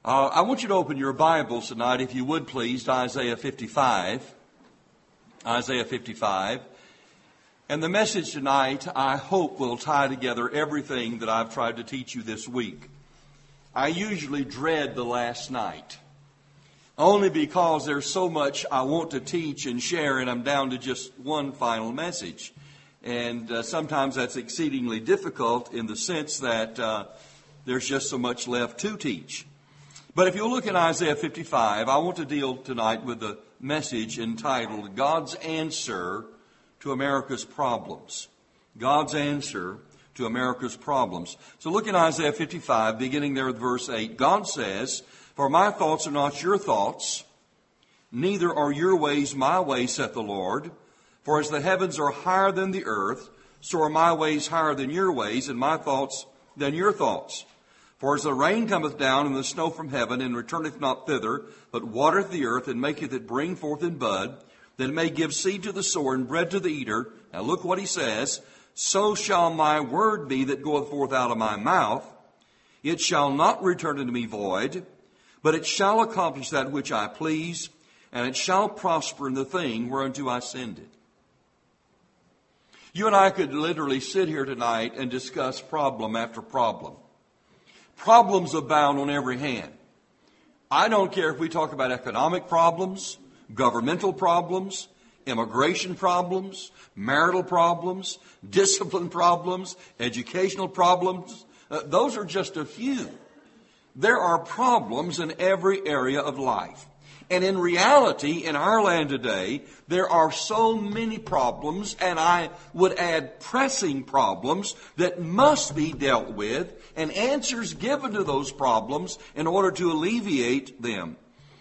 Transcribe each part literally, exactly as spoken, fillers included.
Uh, I want you to open your Bibles tonight, if you would please, to Isaiah fifty-five. Isaiah fifty-five. And the message tonight, I hope, will tie together everything that I've tried to teach you this week. I usually dread the last night, only because there's so much I want to teach and share, and I'm down to just one final message. And uh, sometimes that's exceedingly difficult in the sense that uh, there's just so much left to teach. But if you look at Isaiah fifty-five, I want to deal tonight with the message entitled God's Answer to America's Problems. God's Answer to America's Problems. So look at Isaiah fifty-five, beginning there with verse eight. God says, "For my thoughts are not your thoughts, neither are your ways my ways, saith the Lord. For as the heavens are higher than the earth, so are my ways higher than your ways, and my thoughts than your thoughts. For as the rain cometh down and the snow from heaven, and returneth not thither, but watereth the earth, and maketh it bring forth in bud, that it may give seed to the sower and bread to the eater." Now look what he says. "So shall my word be that goeth forth out of my mouth. It shall not return unto me void, but it shall accomplish that which I please, and it shall prosper in the thing whereunto I send it." You and I could literally sit here tonight and discuss problem after problem. Problems abound on every hand. I don't care if we talk about economic problems, governmental problems, immigration problems, marital problems, discipline problems, educational problems. Uh, those are just a few. There are problems in every area of life. And in reality, in our land today, there are so many problems, and I would add pressing problems, that must be dealt with, and answers given to those problems in order to alleviate them.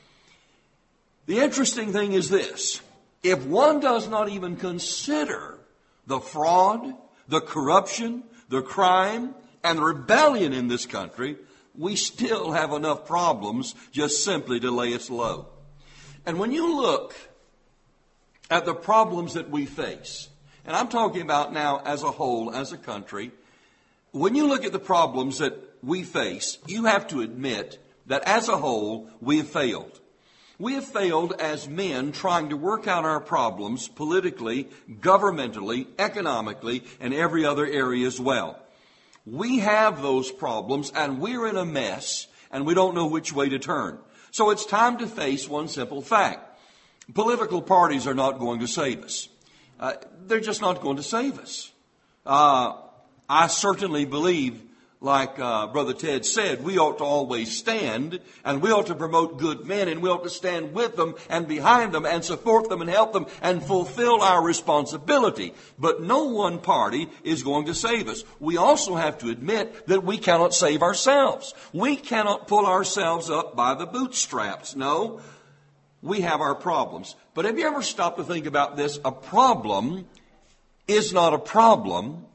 The interesting thing is this: if one does not even consider the fraud, the corruption, the crime, and the rebellion in this country, we still have enough problems just simply to lay us low. And when you look at the problems that we face, and I'm talking about now as a whole, as a country, when you look at the problems that we face, you have to admit that as a whole, we have failed. We have failed as men trying to work out our problems politically, governmentally, economically, and every other area as well. We have those problems, and we're in a mess, and we don't know which way to turn. So it's time to face one simple fact. Political parties are not going to save us. Uh, they're just not going to save us. Uh, I certainly believe, like uh, Brother Ted said, we ought to always stand, and we ought to promote good men, and we ought to stand with them and behind them and support them and help them and fulfill our responsibility. But no one party is going to save us. We also have to admit that we cannot save ourselves. We cannot pull ourselves up by the bootstraps. No, we have our problems. But have you ever stopped to think about this? A problem is not a problem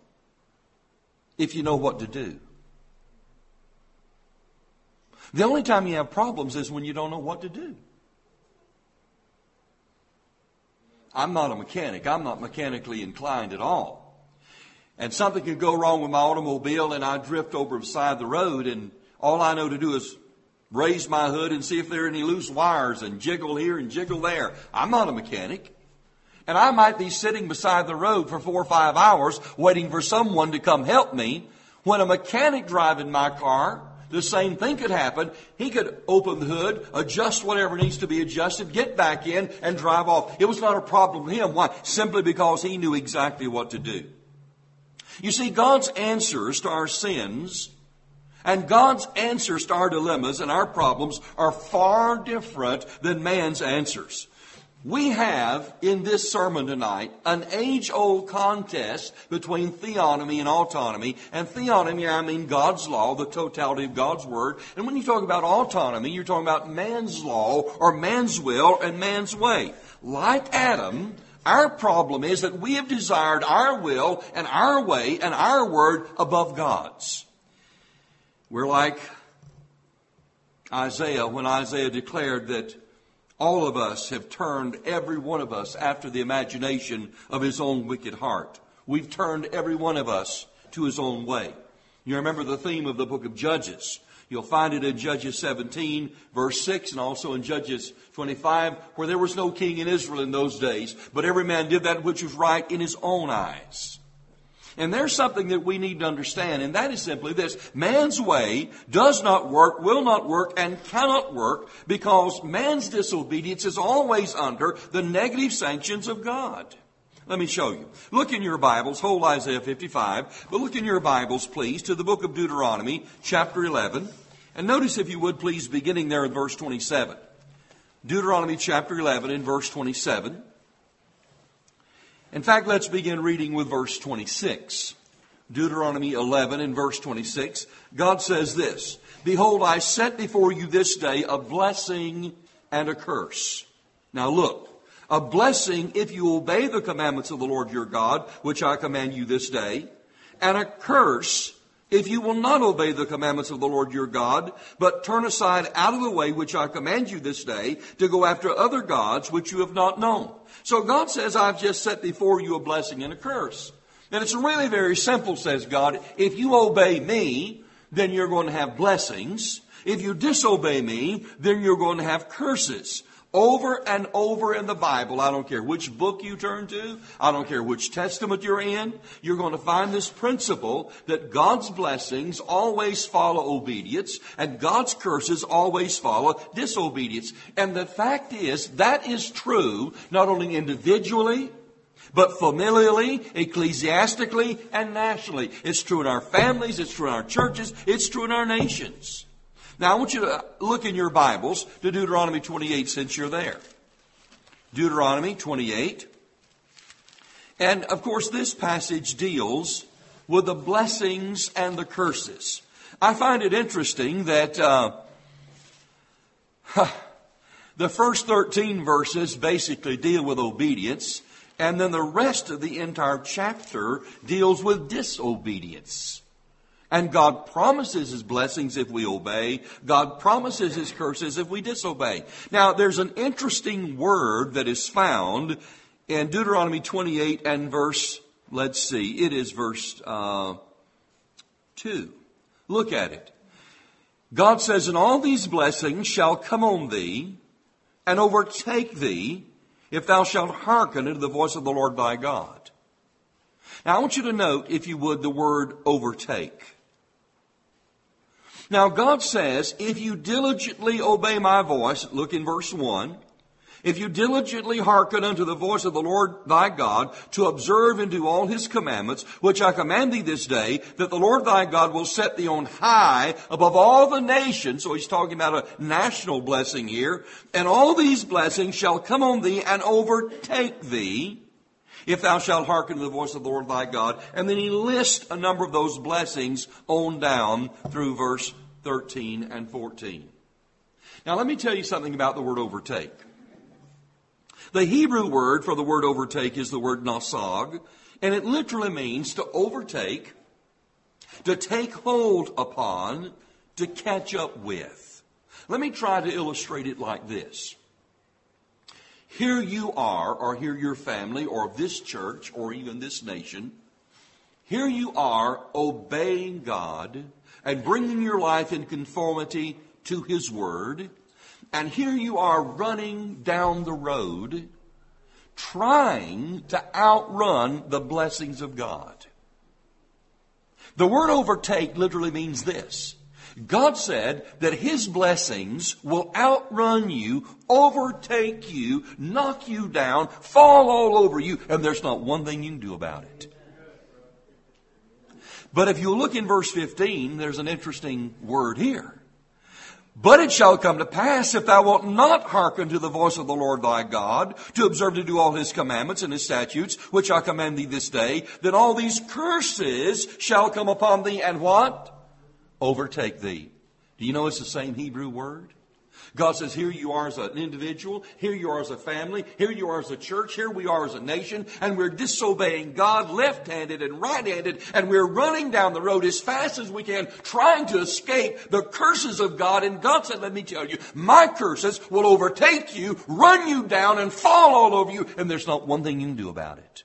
if you know what to do. The only time you have problems is when you don't know what to do. I'm not a mechanic. I'm not mechanically inclined at all. And something could go wrong with my automobile, and I drift over the side of the road, and all I know to do is raise my hood and see if there are any loose wires and jiggle here and jiggle there. I'm not a mechanic. And I might be sitting beside the road for four or five hours waiting for someone to come help me. When a mechanic driving my car, the same thing could happen. He could open the hood, adjust whatever needs to be adjusted, get back in, and drive off. It was not a problem for him. Why? Simply because he knew exactly what to do. You see, God's answers to our sins and God's answers to our dilemmas and our problems are far different than man's answers. We have, in this sermon tonight, an age-old contest between theonomy and autonomy. And theonomy, I mean God's law, the totality of God's Word. And when you talk about autonomy, you're talking about man's law or man's will and man's way. Like Adam, our problem is that we have desired our will and our way and our word above God's. We're like Isaiah when Isaiah declared that all of us have turned, every one of us, after the imagination of his own wicked heart. We've turned every one of us to his own way. You remember the theme of the book of Judges. You'll find it in Judges seventeen, verse six, and also in Judges twenty-five, where there was no king in Israel in those days, but every man did that which was right in his own eyes. And there's something that we need to understand, and that is simply this. Man's way does not work, will not work, and cannot work because man's disobedience is always under the negative sanctions of God. Let me show you. Look in your Bibles, hold Isaiah fifty-five, but look in your Bibles, please, to the book of Deuteronomy, chapter eleven. And notice, if you would, please, beginning there in verse twenty-seven. Deuteronomy chapter eleven in verse twenty-seven. In fact, let's begin reading with verse twenty-six. Deuteronomy eleven in verse twenty-six. God says this, "Behold, I set before you this day a blessing and a curse." Now look. A blessing if you obey the commandments of the Lord your God, which I command you this day. And a curse if you will not obey the commandments of the Lord your God, but turn aside out of the way which I command you this day to go after other gods which you have not known. So God says, I've just set before you a blessing and a curse. And it's really very simple, says God. If you obey me, then you're going to have blessings. If you disobey me, then you're going to have curses. Over and over in the Bible, I don't care which book you turn to, I don't care which testament you're in, you're going to find this principle that God's blessings always follow obedience and God's curses always follow disobedience. And the fact is, that is true not only individually, but familially, ecclesiastically, and nationally. It's true in our families, it's true in our churches, it's true in our nations. Now, I want you to look in your Bibles to Deuteronomy twenty-eight since you're there. Deuteronomy twenty-eight. And, of course, this passage deals with the blessings and the curses. I find it interesting that uh, the first thirteen verses basically deal with obedience, and then the rest of the entire chapter deals with disobedience. And God promises His blessings if we obey. God promises His curses if we disobey. Now, there's an interesting word that is found in Deuteronomy twenty-eight and verse, let's see, it is verse uh, two. Look at it. God says, "And all these blessings shall come on thee and overtake thee if thou shalt hearken unto the voice of the Lord thy God." Now, I want you to note, if you would, the word overtake. Now, God says, if you diligently obey my voice, look in verse one, if you diligently hearken unto the voice of the Lord thy God, to observe and do all His commandments, which I command thee this day, that the Lord thy God will set thee on high above all the nations. So He's talking about a national blessing here. And all these blessings shall come on thee and overtake thee, if thou shalt hearken to the voice of the Lord thy God. And then He lists a number of those blessings on down through verse thirteen and fourteen. Now let me tell you something about the word overtake. The Hebrew word for the word overtake is the word nasag, and it literally means to overtake, to take hold upon, to catch up with. Let me try to illustrate it like this. Here you are, or here your family, or this church, or even this nation. Here you are obeying God and bringing your life in conformity to His Word. And here you are running down the road, trying to outrun the blessings of God. The word overtake literally means this. God said that His blessings will outrun you, overtake you, knock you down, fall all over you, and there's not one thing you can do about it. But if you look in verse fifteen, there's an interesting word here. But it shall come to pass, if thou wilt not hearken to the voice of the Lord thy God, to observe to do all His commandments and His statutes, which I command thee this day, that all these curses shall come upon thee, and what? Overtake thee. Do you know it's the same Hebrew word? God says, here you are as an individual, here you are as a family, here you are as a church, here we are as a nation, and we're disobeying God left-handed and right-handed, and we're running down the road as fast as we can, trying to escape the curses of God. And God said, let me tell you, my curses will overtake you, run you down, and fall all over you, and there's not one thing you can do about it.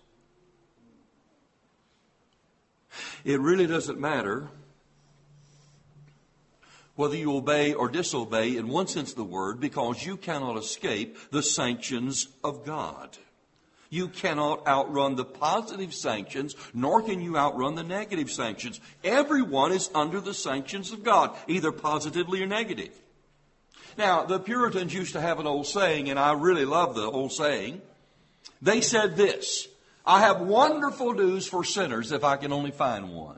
It really doesn't matter whether you obey or disobey in one sense of the word, because you cannot escape the sanctions of God. You cannot outrun the positive sanctions, nor can you outrun the negative sanctions. Everyone is under the sanctions of God, either positively or negative. Now, the Puritans used to have an old saying, and I really love the old saying. They said this: I have wonderful news for sinners if I can only find one.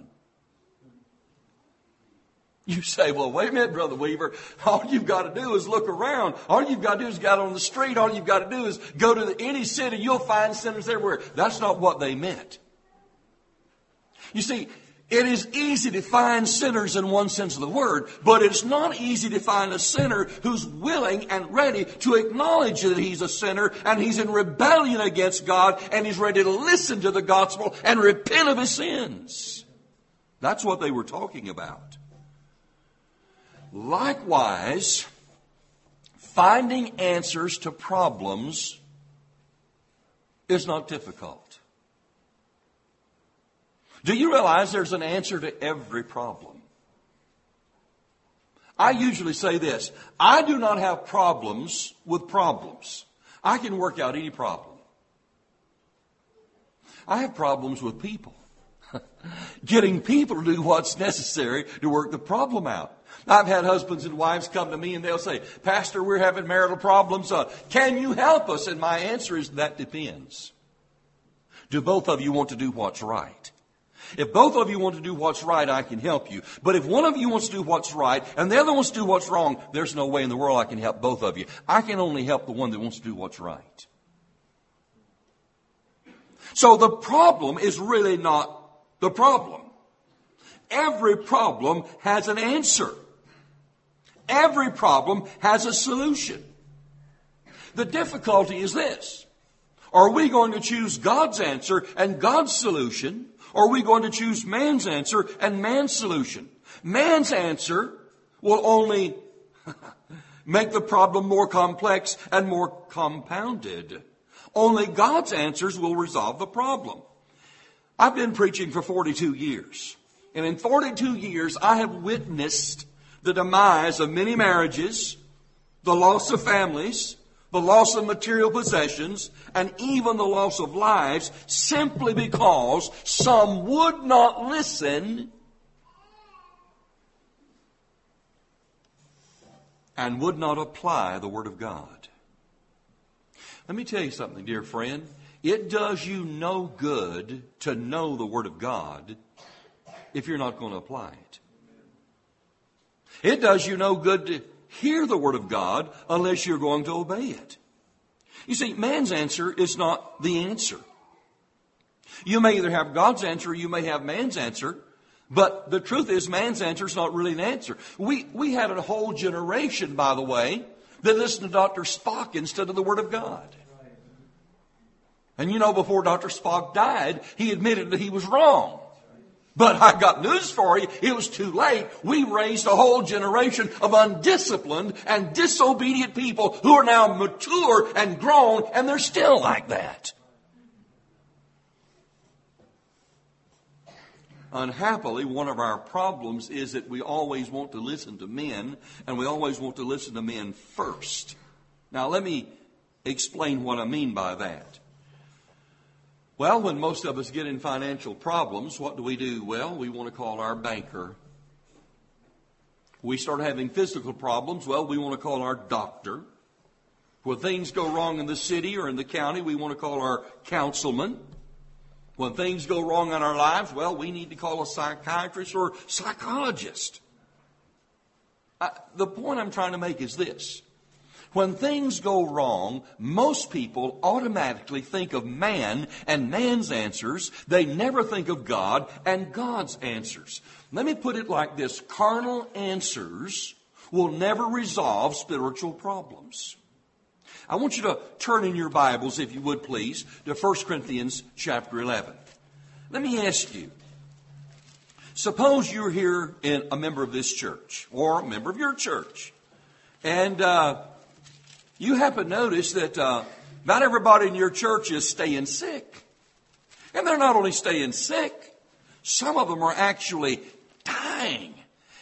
You say, well, wait a minute, Brother Weaver. All you've got to do is look around. All you've got to do is get on the street. All you've got to do is go to the, any city. You'll find sinners everywhere. That's not what they meant. You see, it is easy to find sinners in one sense of the word, but it's not easy to find a sinner who's willing and ready to acknowledge that he's a sinner and he's in rebellion against God and he's ready to listen to the gospel and repent of his sins. That's what they were talking about. Likewise, finding answers to problems is not difficult. Do you realize there's an answer to every problem? I usually say this: I do not have problems with problems. I can work out any problem. I have problems with people. Getting people to do what's necessary to work the problem out. I've had husbands and wives come to me and they'll say, Pastor, we're having marital problems. Uh, can you help us? And my answer is, that depends. Do both of you want to do what's right? If both of you want to do what's right, I can help you. But if one of you wants to do what's right and the other wants to do what's wrong, there's no way in the world I can help both of you. I can only help the one that wants to do what's right. So the problem is really not the problem. Every problem has an answer. Every problem has a solution. The difficulty is this: are we going to choose God's answer and God's solution, or are we going to choose man's answer and man's solution? Man's answer will only make the problem more complex and more compounded. Only God's answers will resolve the problem. I've been preaching for forty-two years. And in forty-two years, I have witnessed the demise of many marriages, the loss of families, the loss of material possessions, and even the loss of lives, simply because some would not listen and would not apply the Word of God. Let me tell you something, dear friend. It does you no good to know the Word of God if you're not going to apply it. It does you no good to hear the Word of God unless you're going to obey it. You see, man's answer is not the answer. You may either have God's answer or you may have man's answer, but the truth is man's answer is not really an answer. We, we had a whole generation, by the way, that listened to Doctor Spock instead of the Word of God. And you know, before Doctor Spock died, he admitted that he was wrong. But I got news for you. It was too late. We raised a whole generation of undisciplined and disobedient people who are now mature and grown, and they're still like that. Unhappily, one of our problems is that we always want to listen to men, and we always want to listen to men first. Now, let me explain what I mean by that. Well, when most of us get in financial problems, what do we do? Well, we want to call our banker. We start having physical problems. Well, we want to call our doctor. When things go wrong in the city or in the county, we want to call our councilman. When things go wrong in our lives, well, we need to call a psychiatrist or psychologist. I, the point I'm trying to make is this. When things go wrong, most people automatically think of man and man's answers. They never think of God and God's answers. Let me put it like this. Carnal answers will never resolve spiritual problems. I want you to turn in your Bibles, if you would please, to First Corinthians chapter eleven. Let me ask you, suppose you're here in a member of this church or a member of your church, and uh, you happen to notice that uh, not everybody in your church is staying sick. And they're not only staying sick, some of them are actually dying.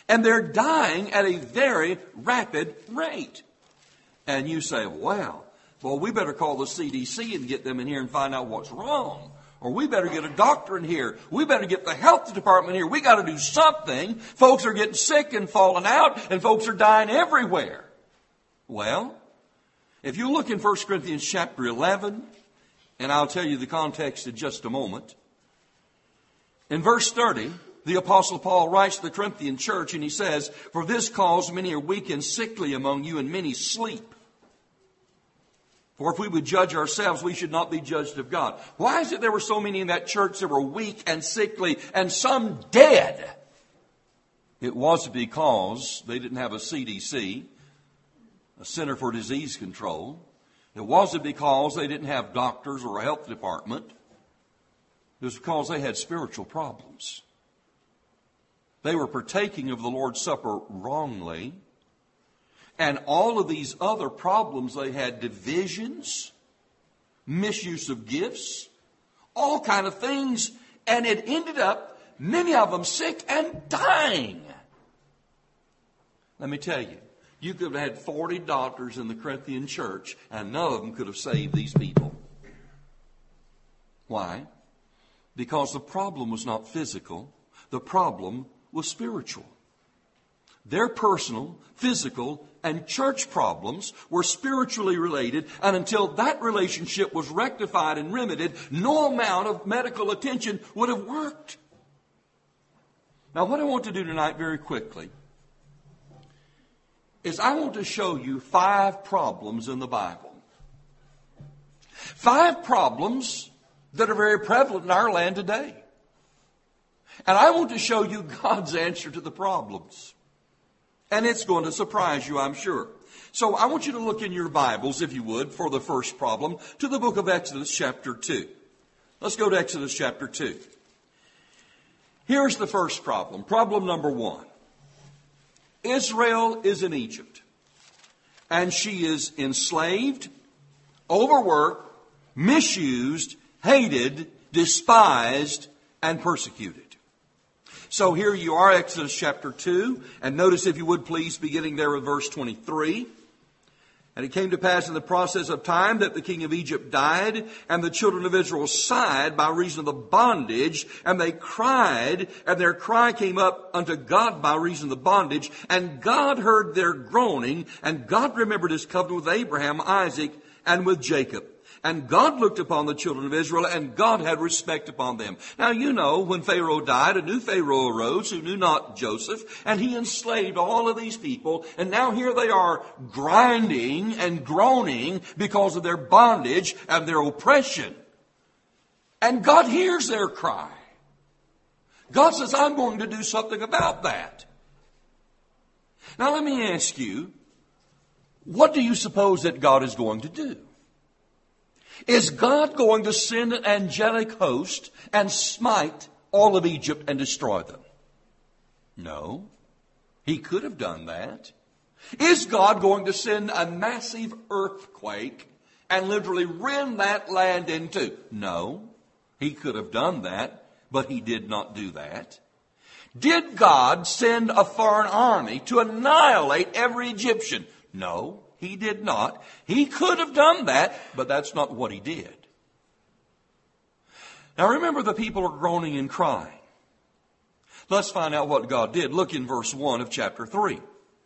And they're dying at a very rapid rate. And you say, wow, well, we better call the C D C and get them in here and find out what's wrong. Or we better get a doctor in here. We better get the health department here. We got to do something. Folks are getting sick and falling out, and folks are dying everywhere. Well, if you look in First Corinthians chapter eleven, and I'll tell you the context in just a moment. In verse thirty, the Apostle Paul writes to the Corinthian church, and he says, "For this cause many are weak and sickly among you, and many sleep. For if we would judge ourselves, we should not be judged of God." Why is it there were so many in that church that were weak and sickly and some dead? It was because they didn't have a C D C, a Center for Disease Control. It wasn't because they didn't have doctors or a health department. It was because they had spiritual problems. They were partaking of the Lord's Supper wrongly. And all of these other problems, they had divisions, misuse of gifts, all kind of things. And it ended up, many of them sick and dying. Let me tell you, you could have had forty doctors in the Corinthian church, and none of them could have saved these people. Why? Because the problem was not physical. The problem was spiritual. Their personal, physical, and church problems were spiritually related, and until that relationship was rectified and remedied, no amount of medical attention would have worked. Now, what I want to do tonight very quickly is I want to show you five problems in the Bible. Five problems that are very prevalent in our land today. And I want to show you God's answer to the problems. And it's going to surprise you, I'm sure. So I want you to look in your Bibles, if you would, for the first problem, to the book of Exodus chapter two. Let's go to Exodus chapter two. Here's the first problem. Problem number one. Israel is in Egypt, and she is enslaved, overworked, misused, hated, despised, and persecuted. So here you are, Exodus chapter two, and notice, if you would please, beginning there with verse twenty-three. "And it came to pass in the process of time that the king of Egypt died, and the children of Israel sighed by reason of the bondage, and they cried, and their cry came up unto God by reason of the bondage, and God heard their groaning, and God remembered his covenant with Abraham, Isaac, and with Jacob. And God looked upon the children of Israel, and God had respect upon them." Now, you know, when Pharaoh died, a new Pharaoh arose who knew not Joseph, and he enslaved all of these people. And now here they are grinding and groaning because of their bondage and their oppression. And God hears their cry. God says, I'm going to do something about that. Now, let me ask you, what do you suppose that God is going to do? Is God going to send an angelic host and smite all of Egypt and destroy them? No. He could have done that. Is God going to send a massive earthquake and literally rend that land in two? No. He could have done that, but he did not do that. Did God send a foreign army to annihilate every Egyptian? No. He did not. He could have done that, but that's not what he did. Now remember, the people are groaning and crying. Let's find out what God did. Look in verse one of chapter three.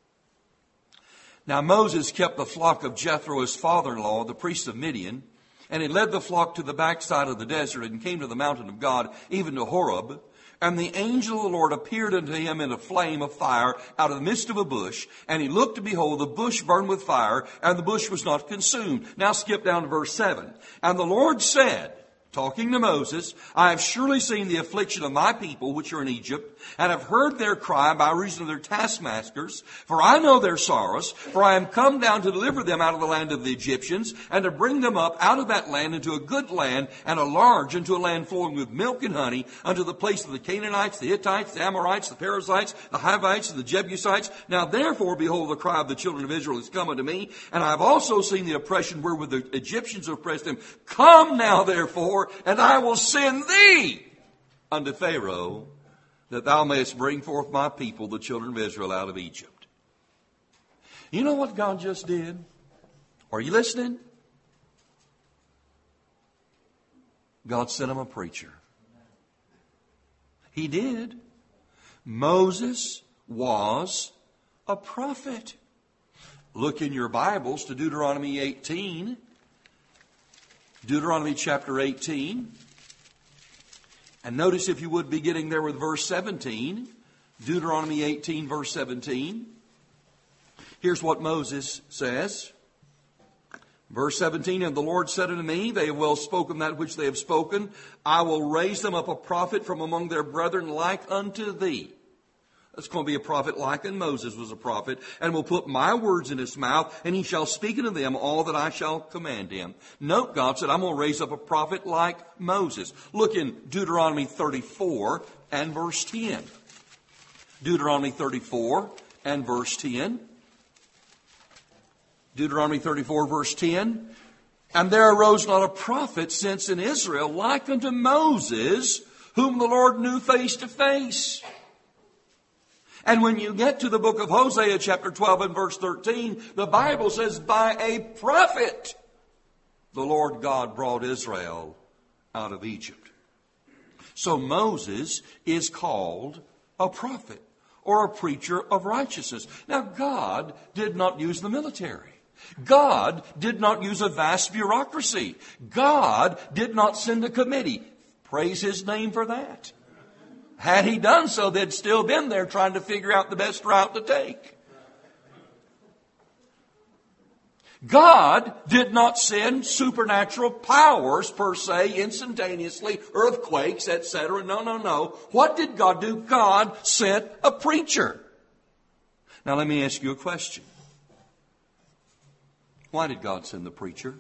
"Now Moses kept the flock of Jethro, his father-in-law, the priest of Midian, and he led the flock to the backside of the desert and came to the mountain of God, even to Horeb. And the angel of the Lord appeared unto him in a flame of fire out of the midst of a bush. And he looked, and behold, the bush burned with fire, and the bush was not consumed." Now skip down to verse seven. "And the Lord said," talking to Moses, "I have surely seen the affliction of my people which are in Egypt, and have heard their cry by reason of their taskmasters. For I know their sorrows, for I am come down to deliver them out of the land of the Egyptians, and to bring them up out of that land into a good land, and a large, into a land flowing with milk and honey, unto the place of the Canaanites, the Hittites, the Amorites, the Perizzites, the Hivites, and the Jebusites. Now therefore, behold, the cry of the children of Israel is come unto me, and I have also seen the oppression wherewith the Egyptians oppressed them. Come now, therefore, and I will send thee unto Pharaoh, that thou mayest bring forth my people, the children of Israel, out of Egypt. You know what God just did? Are you listening? God sent him a preacher. He did. Moses was a prophet. Look in your Bibles to Deuteronomy eighteen. Deuteronomy chapter eighteen. And notice, if you would, beginning there with verse seventeen. Deuteronomy eighteen, verse seventeen. Here's what Moses says. Verse seventeen, and the Lord said unto me, they have well spoken that which they have spoken. I will raise them up a prophet from among their brethren like unto thee. That's going to be a prophet like unto Moses was a prophet. And will put my words in his mouth, and he shall speak unto them all that I shall command him. Note, God said, I'm going to raise up a prophet like Moses. Look in Deuteronomy thirty-four and verse ten. Deuteronomy thirty-four and verse ten. Deuteronomy thirty-four, verse ten. And there arose not a prophet since in Israel like unto Moses, whom the Lord knew face to face. And when you get to the book of Hosea, chapter twelve and verse thirteen, the Bible says, by a prophet, the Lord God brought Israel out of Egypt. So Moses is called a prophet or a preacher of righteousness. Now, God did not use the military. God did not use a vast bureaucracy. God did not send a committee. Praise his name for that. Had he done so, they'd still been there trying to figure out the best route to take. God did not send supernatural powers per se, instantaneously, earthquakes, et cetera. No, no, no. What did God do? God sent a preacher. Now let me ask you a question. Why did God send the preacher?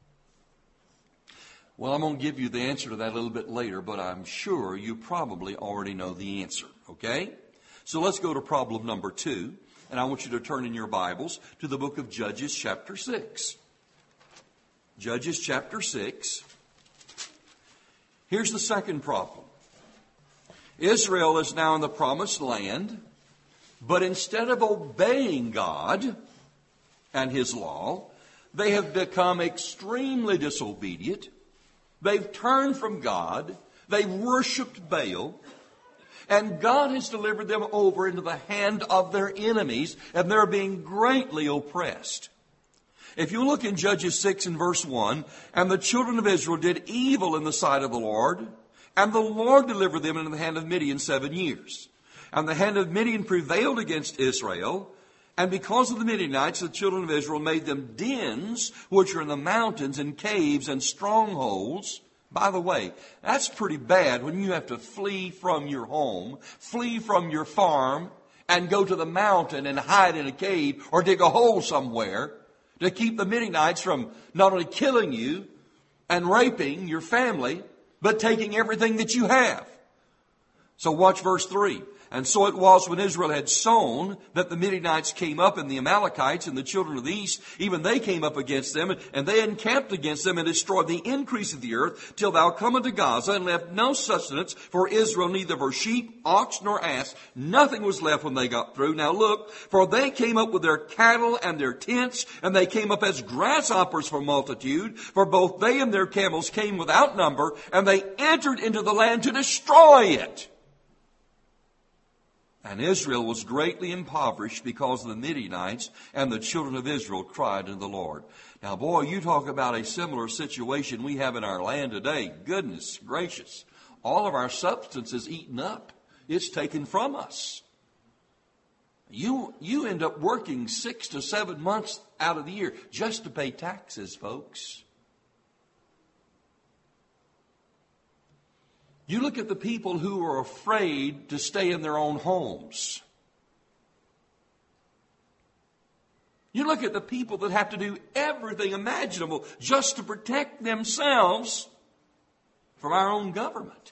Well, I'm going to give you the answer to that a little bit later, but I'm sure you probably already know the answer, okay? So let's go to problem number two, and I want you to turn in your Bibles to the book of Judges chapter six. Judges chapter six. Here's the second problem. Israel is now in the promised land, but instead of obeying God and his law, they have become extremely disobedient. They've turned from God. They've worshipped Baal. And God has delivered them over into the hand of their enemies, and they're being greatly oppressed. If you look in Judges six and verse one, and the children of Israel did evil in the sight of the Lord, and the Lord delivered them into the hand of Midian seven years. And the hand of Midian prevailed against Israel, and because of the Midianites, the children of Israel made them dens, which are in the mountains and caves and strongholds. By the way, that's pretty bad when you have to flee from your home, flee from your farm, and go to the mountain and hide in a cave or dig a hole somewhere to keep the Midianites from not only killing you and raping your family, but taking everything that you have. So watch verse three. And so it was when Israel had sown that the Midianites came up, and the Amalekites and the children of the east, even they came up against them, and they encamped against them and destroyed the increase of the earth till thou come unto Gaza, and left no sustenance for Israel, neither for sheep, ox, nor ass. Nothing was left when they got through. Now look, for they came up with their cattle and their tents, and they came up as grasshoppers for multitude, for both they and their camels came without number, and they entered into the land to destroy it. And Israel was greatly impoverished because of the Midianites, and the children of Israel cried unto the Lord. Now, boy, you talk about a similar situation we have in our land today. Goodness gracious. All of our substance is eaten up. It's taken from us. You, you end up working six to seven months out of the year just to pay taxes, folks. You look at the people who are afraid to stay in their own homes. You look at the people that have to do everything imaginable just to protect themselves from our own government.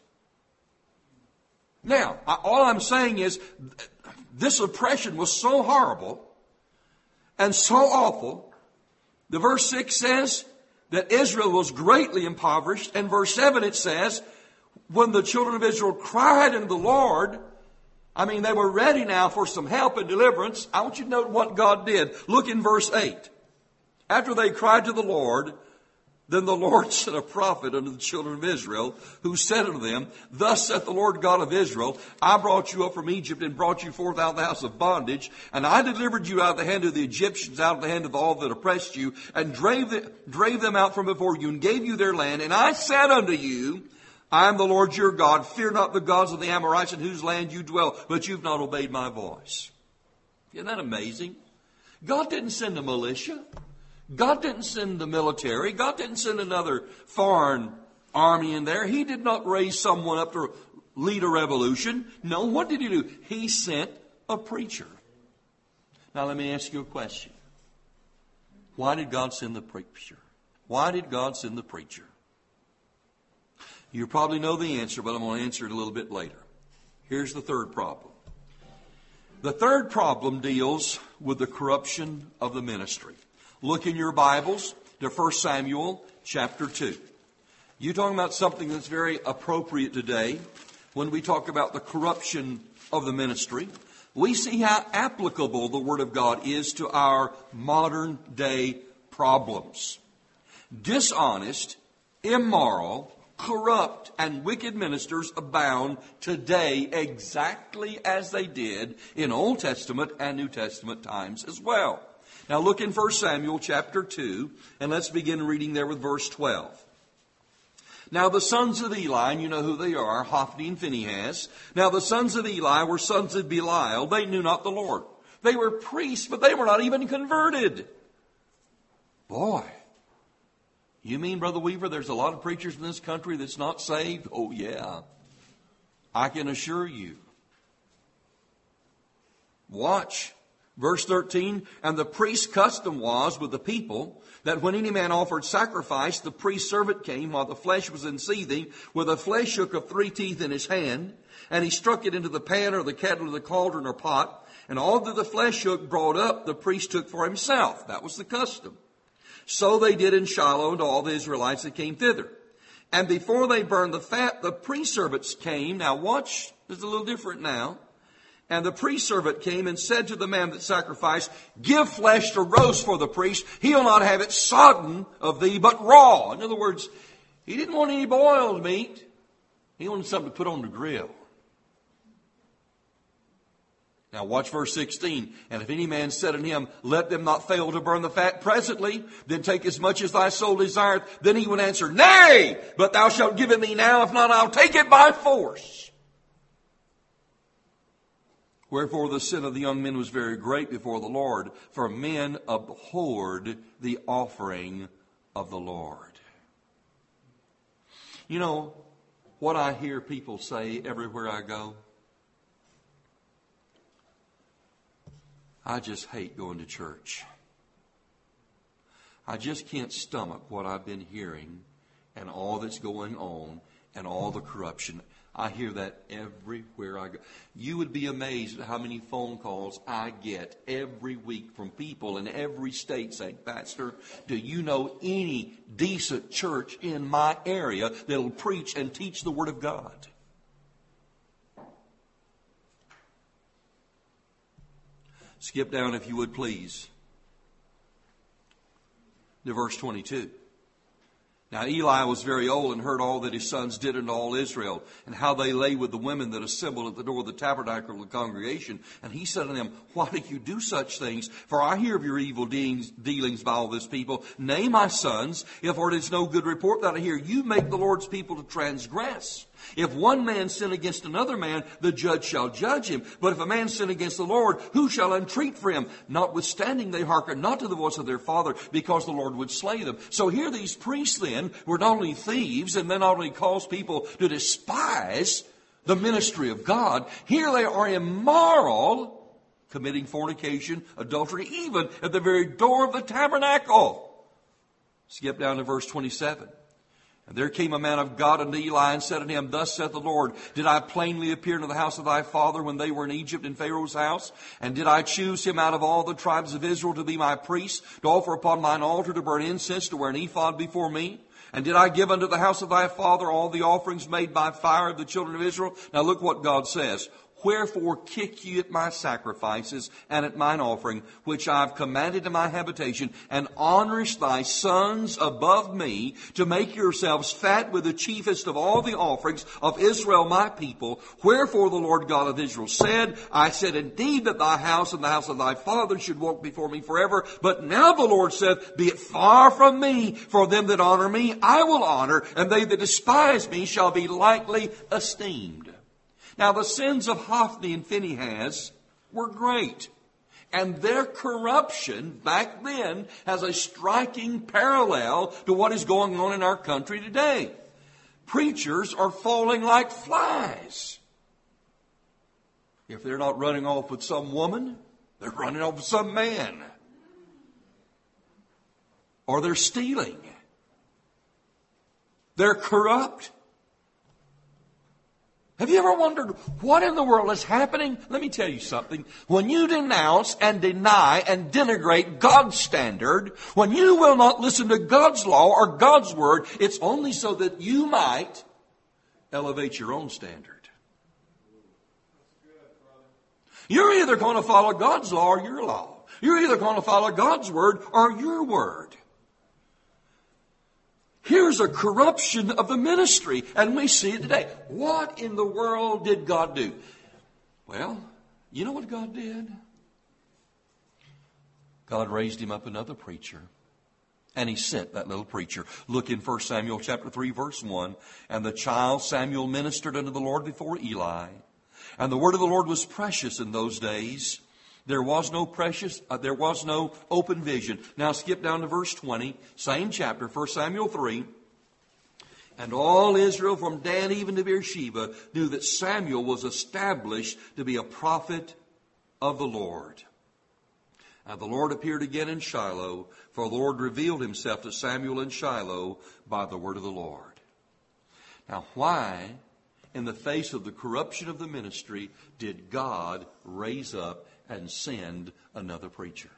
Now, all I'm saying is this oppression was so horrible and so awful. The verse six says that Israel was greatly impoverished, and verse seven it says, when the children of Israel cried unto the Lord, I mean, they were ready now for some help and deliverance. I want you to note what God did. Look in verse eight. After they cried to the Lord, then the Lord sent a prophet unto the children of Israel, who said unto them, Thus saith the Lord God of Israel, I brought you up from Egypt and brought you forth out of the house of bondage, and I delivered you out of the hand of the Egyptians, out of the hand of all that oppressed you, and drave, the, drave them out from before you, and gave you their land. And I said unto you, I am the Lord your God. Fear not the gods of the Amorites in whose land you dwell, but you've not obeyed my voice. Isn't that amazing? God didn't send a militia. God didn't send the military. God didn't send another foreign army in there. He did not raise someone up to lead a revolution. No, what did he do? He sent a preacher. Now let me ask you a question. Why did God send the preacher? Why did God send the preacher? You probably know the answer, but I'm going to answer it a little bit later. Here's the third problem. The third problem deals with the corruption of the ministry. Look in your Bibles to First Samuel chapter two. You're talking about something that's very appropriate today when we talk about the corruption of the ministry. We see how applicable the Word of God is to our modern day problems. Dishonest, immoral, corrupt, and wicked ministers abound today exactly as they did in Old Testament and New Testament times as well. Now look in First Samuel chapter two, and let's begin reading there with verse twelve. Now the sons of Eli, and you know who they are, Hophni and Phinehas. Now the sons of Eli were sons of Belial. They knew not the Lord. They were priests, but they were not even converted. Boy, you mean, Brother Weaver, there's a lot of preachers in this country that's not saved? Oh, yeah. I can assure you. Watch. Verse thirteen, and the priest's custom was with the people that when any man offered sacrifice, the priest's servant came while the flesh was in seething with a flesh hook of three teeth in his hand, and he struck it into the pan or the kettle or the cauldron or pot, and all that the flesh hook brought up, the priest took for himself. That was the custom. So they did in Shiloh to all the Israelites that came thither. And before they burned the fat, the priest servants came. Now watch, it's a little different now. And the priest servant came and said to the man that sacrificed, Give flesh to roast for the priest. He'll not have it sodden of thee, but raw. In other words, he didn't want any boiled meat. He wanted something to put on the grill. Now watch verse sixteen. And if any man said unto him, Let them not fail to burn the fat presently, then take as much as thy soul desireth. Then he would answer, Nay, but thou shalt give it me now. If not, I'll take it by force. Wherefore the sin of the young men was very great before the Lord, for men abhorred the offering of the Lord. You know what I hear people say everywhere I go? I just hate going to church. I just can't stomach what I've been hearing and all that's going on and all the corruption. I hear that everywhere I go. You would be amazed at how many phone calls I get every week from people in every state saying, Pastor, do you know any decent church in my area that will preach and teach the Word of God? Skip down, if you would, please, to verse twenty-two. Now Eli was very old and heard all that his sons did unto all Israel, and how they lay with the women that assembled at the door of the tabernacle of the congregation. And he said unto them, Why do you do such things? For I hear of your evil dealings, dealings by all this people. Nay, my sons, if it is no good report that I hear, you make the Lord's people to transgress. If one man sin against another man, the judge shall judge him. But if a man sin against the Lord, who shall entreat for him? Notwithstanding, they hearken not to the voice of their father, because the Lord would slay them. So here these priests then were not only thieves, and they not only caused people to despise the ministry of God, here they are immoral, committing fornication, adultery, even at the very door of the tabernacle. Skip down to verse twenty-seven. And there came a man of God unto Eli and said unto him, Thus saith the Lord, Did I plainly appear into the house of thy father when they were in Egypt in Pharaoh's house? And did I choose him out of all the tribes of Israel to be my priest, to offer upon mine altar, to burn incense, to wear an ephod before me? And did I give unto the house of thy father all the offerings made by fire of the children of Israel? Now look what God says. Wherefore kick ye at my sacrifices and at mine offering, which I have commanded in my habitation, and honorest thy sons above me, to make yourselves fat with the chiefest of all the offerings of Israel my people. Wherefore the Lord God of Israel said, I said indeed that thy house and the house of thy father should walk before me forever. But now the Lord saith, be it far from me, for them that honor me I will honor, and they that despise me shall be lightly esteemed. Now, the sins of Hophni and Phinehas were great. And their corruption back then has a striking parallel to what is going on in our country today. Preachers are falling like flies. If they're not running off with some woman, they're running off with some man. Or they're stealing. They're corrupt. Have you ever wondered what in the world is happening? Let me tell you something. When you denounce and deny and denigrate God's standard, when you will not listen to God's law or God's word, it's only so that you might elevate your own standard. You're either going to follow God's law or your law. You're either going to follow God's word or your word. Here's a corruption of the ministry, and we see it today. What in the world did God do? Well, you know what God did? God raised him up another preacher, and he sent that little preacher. Look in First Samuel chapter three, verse one. And the child Samuel ministered unto the Lord before Eli. And the word of the Lord was precious in those days. There was no precious, uh, there was no open vision. Now skip down to verse twenty, same chapter, First Samuel three. And all Israel from Dan even to Beersheba knew that Samuel was established to be a prophet of the Lord. And the Lord appeared again in Shiloh, for the Lord revealed himself to Samuel in Shiloh by the word of the Lord. Now why, in the face of the corruption of the ministry, did God raise up and send another preacher?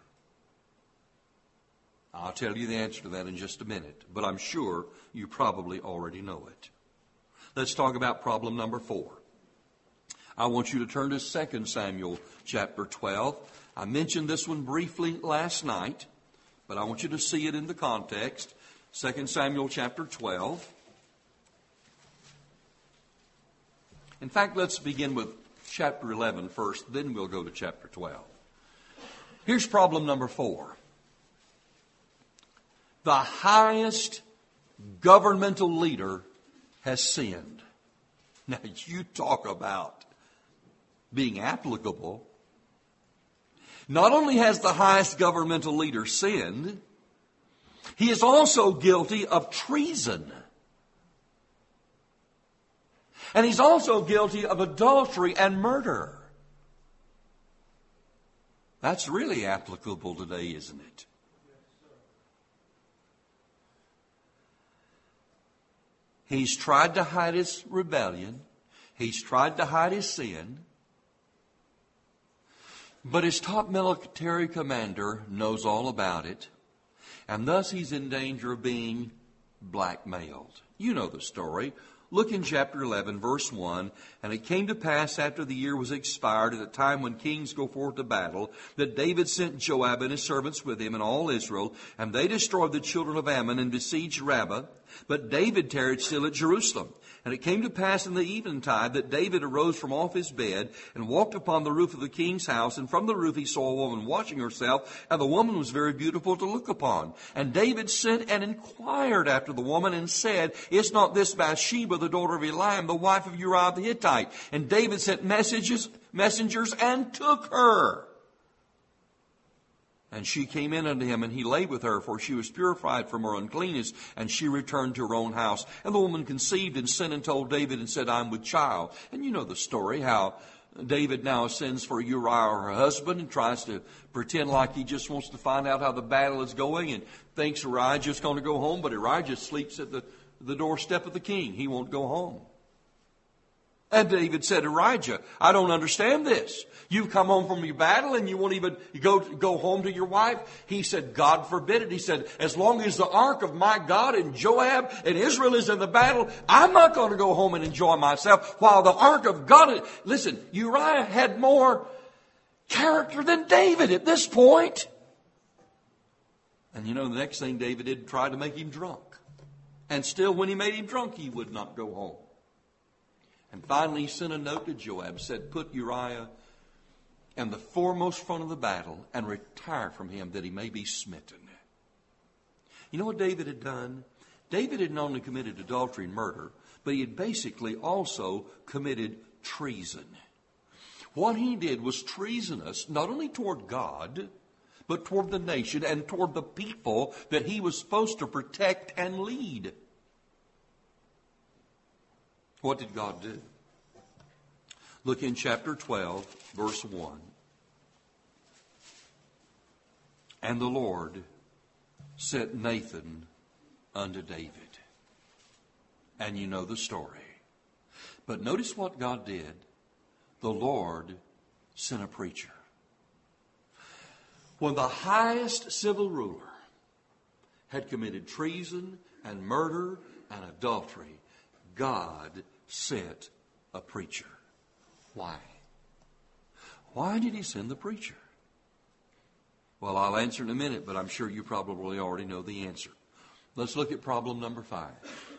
I'll tell you the answer to that in just a minute, but I'm sure you probably already know it. Let's talk about problem number four. I want you to turn to Second Samuel chapter twelve. I mentioned this one briefly last night, but I want you to see it in the context. Second Samuel chapter twelve. In fact, let's begin with chapter eleven first, then we'll go to chapter twelve. Here's problem number four. The highest governmental leader has sinned. Now, you talk about being applicable. Not only has the highest governmental leader sinned, he is also guilty of treason. And he's also guilty of adultery and murder. That's really applicable today, isn't it? He's tried to hide his rebellion. He's tried to hide his sin. But his top military commander knows all about it. And thus he's in danger of being blackmailed. You know the story. Look in chapter eleven, verse one. And it came to pass after the year was expired, at the time when kings go forth to battle, that David sent Joab and his servants with him and all Israel, and they destroyed the children of Ammon and besieged Rabbah. But David tarried still at Jerusalem. And it came to pass in the eventide that David arose from off his bed and walked upon the roof of the king's house. And from the roof he saw a woman washing herself, and the woman was very beautiful to look upon. And David sent and inquired after the woman and said, Is not this Bathsheba, the daughter of Eliam, the wife of Uriah the Hittite? And David sent messages, messengers and took her. And she came in unto him, and he lay with her, for she was purified from her uncleanness, and she returned to her own house. And the woman conceived and sent and told David and said, I'm with child. And you know the story, how David now sends for Uriah, her husband, and tries to pretend like he just wants to find out how the battle is going, and thinks Uriah's just going to go home, but Uriah just sleeps at the, the doorstep of the king. He won't go home. And David said, Urijah, I don't understand this. You've come home from your battle and you won't even go, go home to your wife? He said, God forbid it. He said, as long as the ark of my God and Joab and Israel is in the battle, I'm not going to go home and enjoy myself while the ark of God... Listen, Uriah had more character than David at this point. And you know, the next thing David did, tried to make him drunk. And still, when he made him drunk, he would not go home. And finally, he sent a note to Joab, said, put Uriah in the foremost front of the battle and retire from him that he may be smitten. You know what David had done? David had not only committed adultery and murder, but he had basically also committed treason. What he did was treasonous, not only toward God, but toward the nation and toward the people that he was supposed to protect and lead. What did God do? Look in chapter twelve, verse one. And the Lord sent Nathan unto David. And you know the story. But notice what God did. The Lord sent a preacher. When the highest civil ruler had committed treason and murder and adultery, God sent a preacher. Why? Why did he send the preacher? Well, I'll answer in a minute, but I'm sure you probably already know the answer. Let's look at problem number five.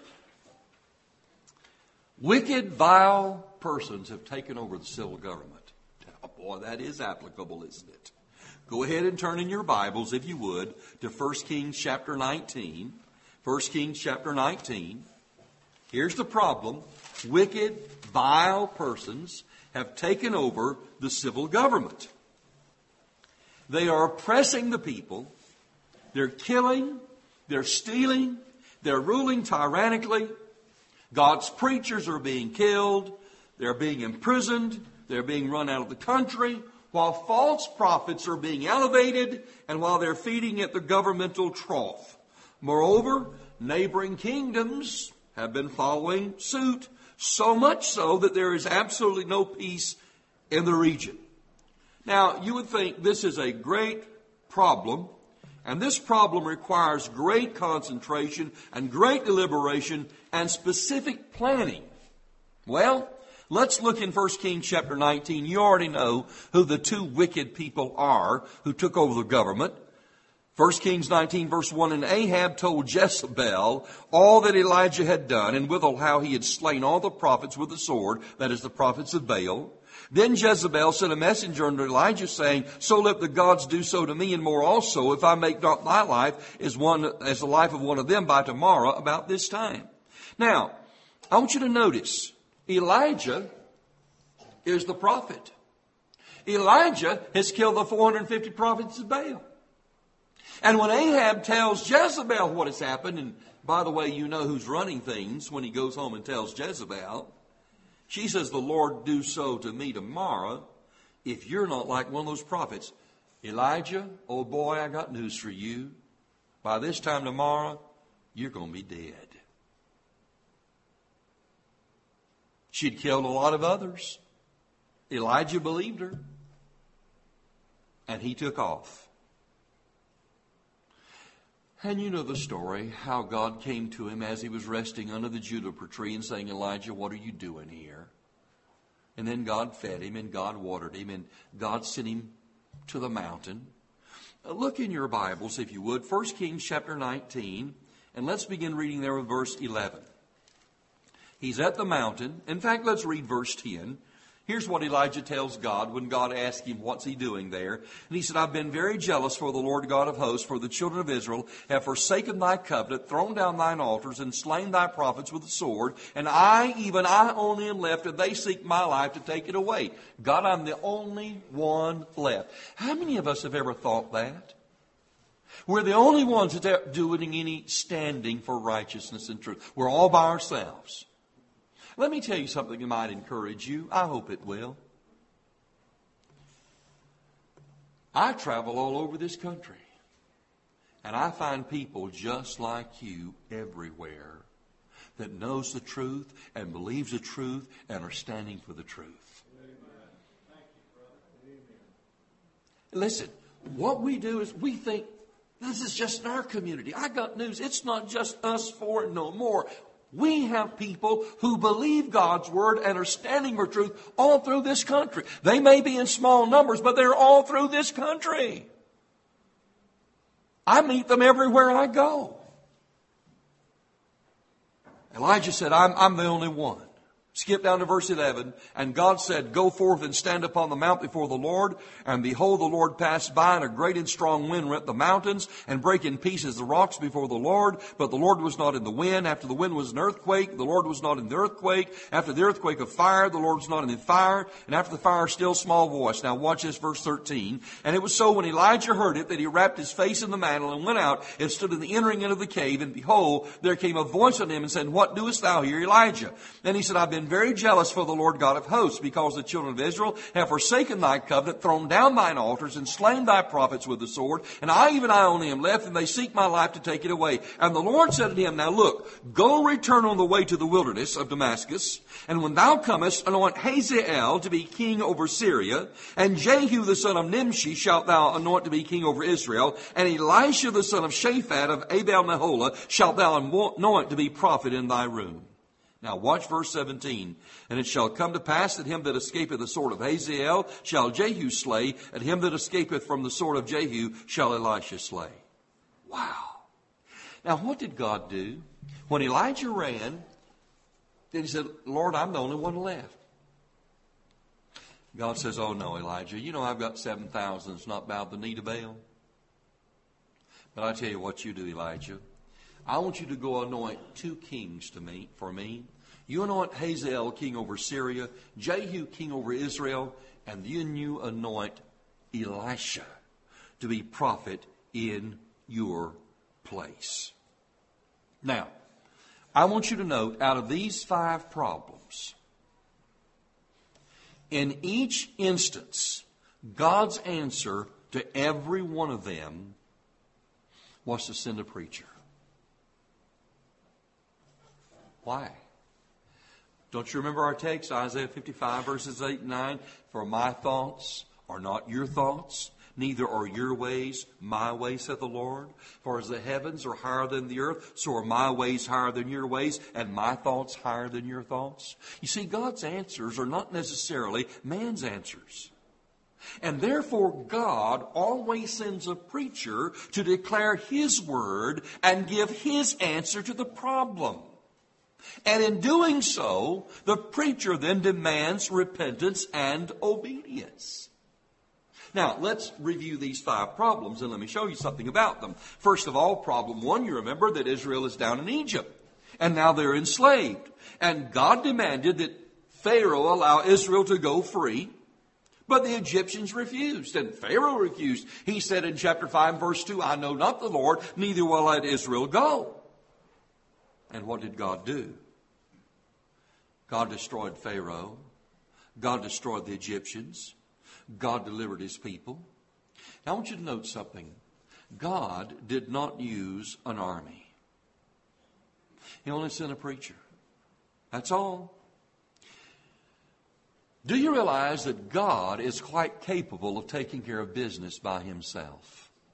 Wicked, vile persons have taken over the civil government. Oh, boy, that is applicable, isn't it? Go ahead and turn in your Bibles, if you would, to First Kings chapter nineteen. First Kings chapter nineteen. Here's the problem. Wicked, vile persons have taken over the civil government. They are oppressing the people. They're killing. They're stealing. They're ruling tyrannically. God's preachers are being killed. They're being imprisoned. They're being run out of the country, while false prophets are being elevated and while they're feeding at the governmental trough. Moreover, neighboring kingdoms have been following suit, so much so that there is absolutely no peace in the region. Now, you would think this is a great problem, and this problem requires great concentration and great deliberation and specific planning. Well, let's look in First Kings chapter nineteen. You already know who the two wicked people are who took over the government. First Kings nineteen verse one, and Ahab told Jezebel all that Elijah had done, and withal how he had slain all the prophets with the sword, that is the prophets of Baal. Then Jezebel sent a messenger unto Elijah, saying, so let the gods do so to me, and more also, if I make not thy life as one as the life of one of them by tomorrow about this time. Now, I want you to notice, Elijah is the prophet. Elijah has killed the four hundred fifty prophets of Baal. And when Ahab tells Jezebel what has happened, and by the way, you know who's running things when he goes home and tells Jezebel, she says, the Lord do so to me tomorrow if you're not like one of those prophets. Elijah, oh boy, I got news for you. By this time tomorrow, you're going to be dead. She'd killed a lot of others. Elijah believed her. And he took off. And you know the story, how God came to him as he was resting under the juniper tree and saying, Elijah, what are you doing here? And then God fed him and God watered him and God sent him to the mountain. Look in your Bibles, if you would, First Kings chapter nineteen, and let's begin reading there with verse eleven. He's at the mountain. In fact, let's read verse ten. Here's what Elijah tells God when God asked him, what's he doing there? And he said, I've been very jealous for the Lord God of hosts, for the children of Israel have forsaken thy covenant, thrown down thine altars, and slain thy prophets with the sword. And I, even I only am left, and they seek my life to take it away. God, I'm the only one left. How many of us have ever thought that? We're the only ones that are doing any standing for righteousness and truth. We're all by ourselves. Let me tell you something that might encourage you. I hope it will. I travel all over this country, and I find people just like you everywhere that knows the truth and believes the truth and are standing for the truth. Thank you, brother. Listen, what we do is we think this is just in our community. I got news. It's not just us four and no more. We have people who believe God's word and are standing for truth all through this country. They may be in small numbers, but they're all through this country. I meet them everywhere I go. Elijah said, I'm, I'm the only one. Skip down to verse eleven. And God said, go forth and stand upon the mount before the Lord. And behold, the Lord passed by, and a great and strong wind rent the mountains and brake in pieces the rocks before the Lord. But the Lord was not in the wind. After the wind was an earthquake. The Lord was not in the earthquake. After the earthquake, a fire. The Lord was not in the fire. And after the fire, a still small voice. Now watch this, verse thirteen. And it was so when Elijah heard it that he wrapped his face in the mantle and went out and stood in the entering in of the cave. And behold, there came a voice on him and said, what doest thou here, Elijah? And he said, I've been very jealous for the Lord God of hosts, because the children of Israel have forsaken thy covenant, thrown down thine altars, and slain thy prophets with the sword. And I, even I only am left, and they seek my life to take it away. And the Lord said to him, now look, go return on the way to the wilderness of Damascus. And when thou comest, anoint Hazael to be king over Syria. And Jehu the son of Nimshi shalt thou anoint to be king over Israel. And Elisha the son of Shaphat of Abel-Meholah shalt thou anoint to be prophet in thy room. Now watch verse seventeen. And it shall come to pass that him that escapeth the sword of Hazael shall Jehu slay, and him that escapeth from the sword of Jehu shall Elisha slay. Wow. Now what did God do? When Elijah ran, then he said, Lord, I'm the only one left. God says, oh no, Elijah, you know I've got seven thousand that's not bowed the knee to Baal. But I tell you what you do, Elijah. I want you to go anoint two kings to me, for me. You anoint Hazael king over Syria, Jehu king over Israel, and then you anoint Elisha to be prophet in your place. Now, I want you to note, out of these five problems, in each instance, God's answer to every one of them was to send a preacher. Why? Don't you remember our text, Isaiah fifty-five, verses eight and nine? For my thoughts are not your thoughts, neither are your ways my ways, saith the Lord. For as the heavens are higher than the earth, so are my ways higher than your ways, and my thoughts higher than your thoughts. You see, God's answers are not necessarily man's answers. And therefore, God always sends a preacher to declare His word and give His answer to the problem. And in doing so, the preacher then demands repentance and obedience. Now, let's review these five problems, and let me show you something about them. First of all, problem one, you remember that Israel is down in Egypt, and now they're enslaved. And God demanded that Pharaoh allow Israel to go free, but the Egyptians refused, and Pharaoh refused. He said in chapter five, verse two, I know not the Lord, neither will I let Israel go. And what did God do? God destroyed Pharaoh. God destroyed the Egyptians. God delivered His people. Now I want you to note something. God did not use an army. He only sent a preacher. That's all. Do you realize that God is quite capable of taking care of business by Himself?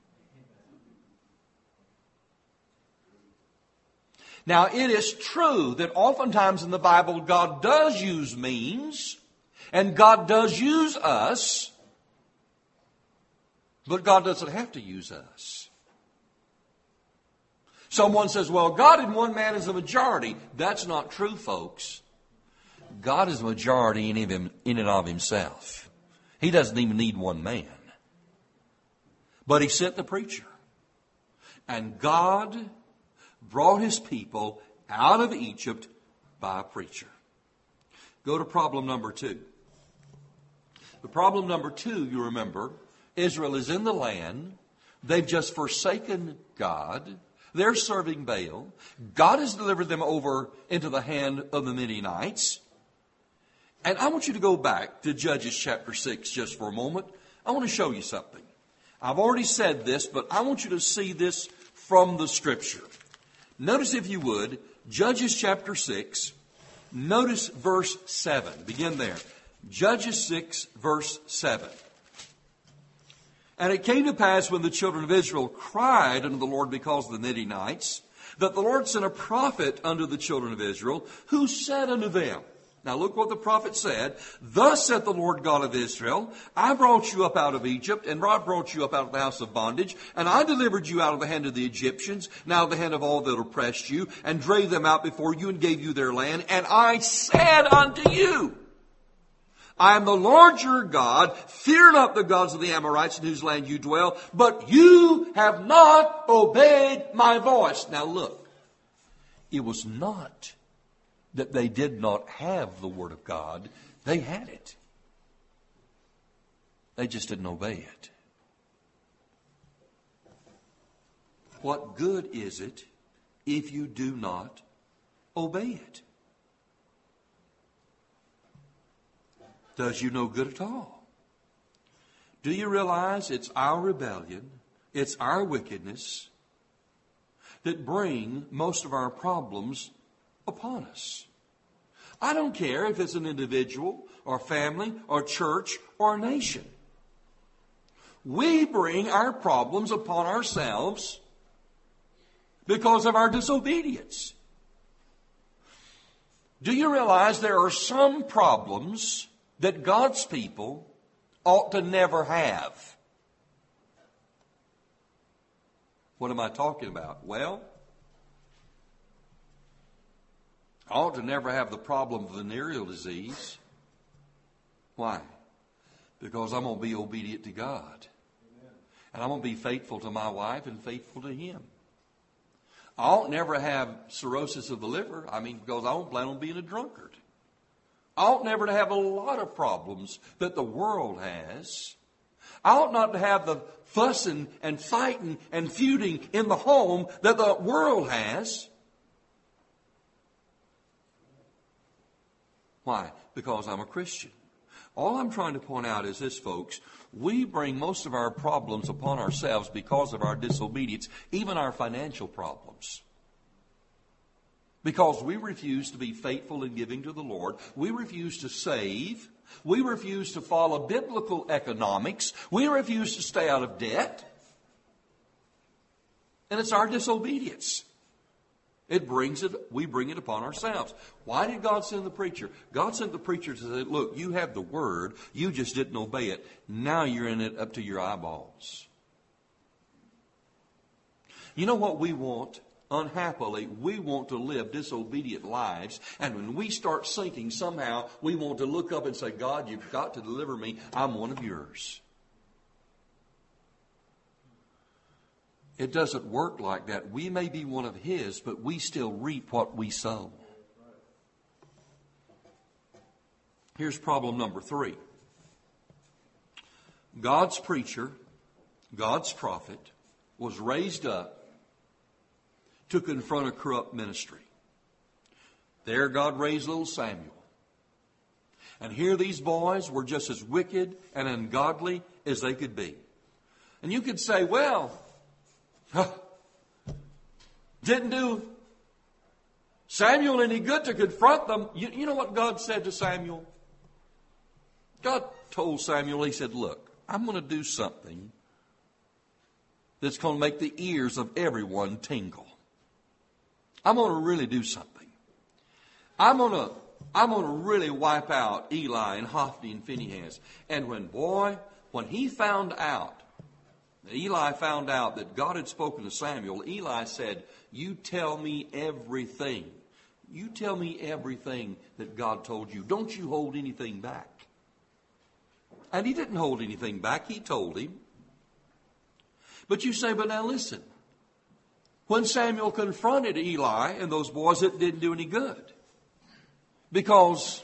Now, it is true that oftentimes in the Bible, God does use means, and God does use us, but God doesn't have to use us. Someone says, well, God in one man is a majority. That's not true, folks. God is a majority in, him, in and of Himself. He doesn't even need one man. But He sent the preacher. And God brought His people out of Egypt by a preacher. Go to problem number two. The problem number two, you remember, Israel is in the land. They've just forsaken God. They're serving Baal. God has delivered them over into the hand of the Midianites. And I want you to go back to Judges chapter six just for a moment. I want to show you something. I've already said this, but I want you to see this from the Scripture. Notice, if you would, Judges chapter six. Notice verse seven. Begin there. Judges six, verse seven. And it came to pass when the children of Israel cried unto the Lord because of the Midianites, that the Lord sent a prophet unto the children of Israel, who said unto them, now look what the prophet said. Thus saith the Lord God of Israel, I brought you up out of Egypt, and I brought you up out of the house of bondage, and I delivered you out of the hand of the Egyptians, and out of the hand of all that oppressed you, and drave them out before you, and gave you their land. And I said unto you, I am the Lord your God. Fear not the gods of the Amorites in whose land you dwell, but you have not obeyed my voice. Now look, it was not that they did not have the Word of God. They had it. They just didn't obey it. What good is it if you do not obey it? Does you no good at all. Do you realize it's our rebellion, it's our wickedness that bring most of our problems upon us? I don't care if it's an individual or family or church or nation. We bring our problems upon ourselves because of our disobedience. Do you realize there are some problems that God's people ought to never have? What am I talking about? Well, I ought to never have the problem of venereal disease. Why? Because I'm going to be obedient to God. Amen. And I'm going to be faithful to my wife and faithful to Him. I ought never have cirrhosis of the liver. I mean, because I don't plan on being a drunkard. I ought never to have a lot of problems that the world has. I ought not to have the fussing and fighting and feuding in the home that the world has. Why? Because I'm a Christian. All I'm trying to point out is this, folks. We bring most of our problems upon ourselves because of our disobedience, even our financial problems. Because we refuse to be faithful in giving to the Lord. We refuse to save. We refuse to follow biblical economics. We refuse to stay out of debt. And it's our disobedience. It brings it, we bring it upon ourselves. Why did God send the preacher? God sent the preacher to say, look, you have the word. You just didn't obey it. Now you're in it up to your eyeballs. You know what we want? Unhappily, we want to live disobedient lives, and when we start sinking, somehow we want to look up and say, God, you've got to deliver me. I'm one of yours. It doesn't work like that. We may be one of His, but we still reap what we sow. Here's problem number three. God's preacher, God's prophet, was raised up to confront a corrupt ministry. There God raised little Samuel. And here these boys were just as wicked and ungodly as they could be. And you could say, well, didn't do Samuel any good to confront them. You, you know what God said to Samuel? God told Samuel, He said, look, I'm going to do something that's going to make the ears of everyone tingle. I'm going to really do something. I'm going to, I'm going to really wipe out Eli and Hophni and Phinehas. And when, boy, when he found out, Eli found out that God had spoken to Samuel, Eli said, you tell me everything. You tell me everything that God told you. Don't you hold anything back. And he didn't hold anything back. He told him. But you say, but now listen. When Samuel confronted Eli and those boys, it didn't do any good. Because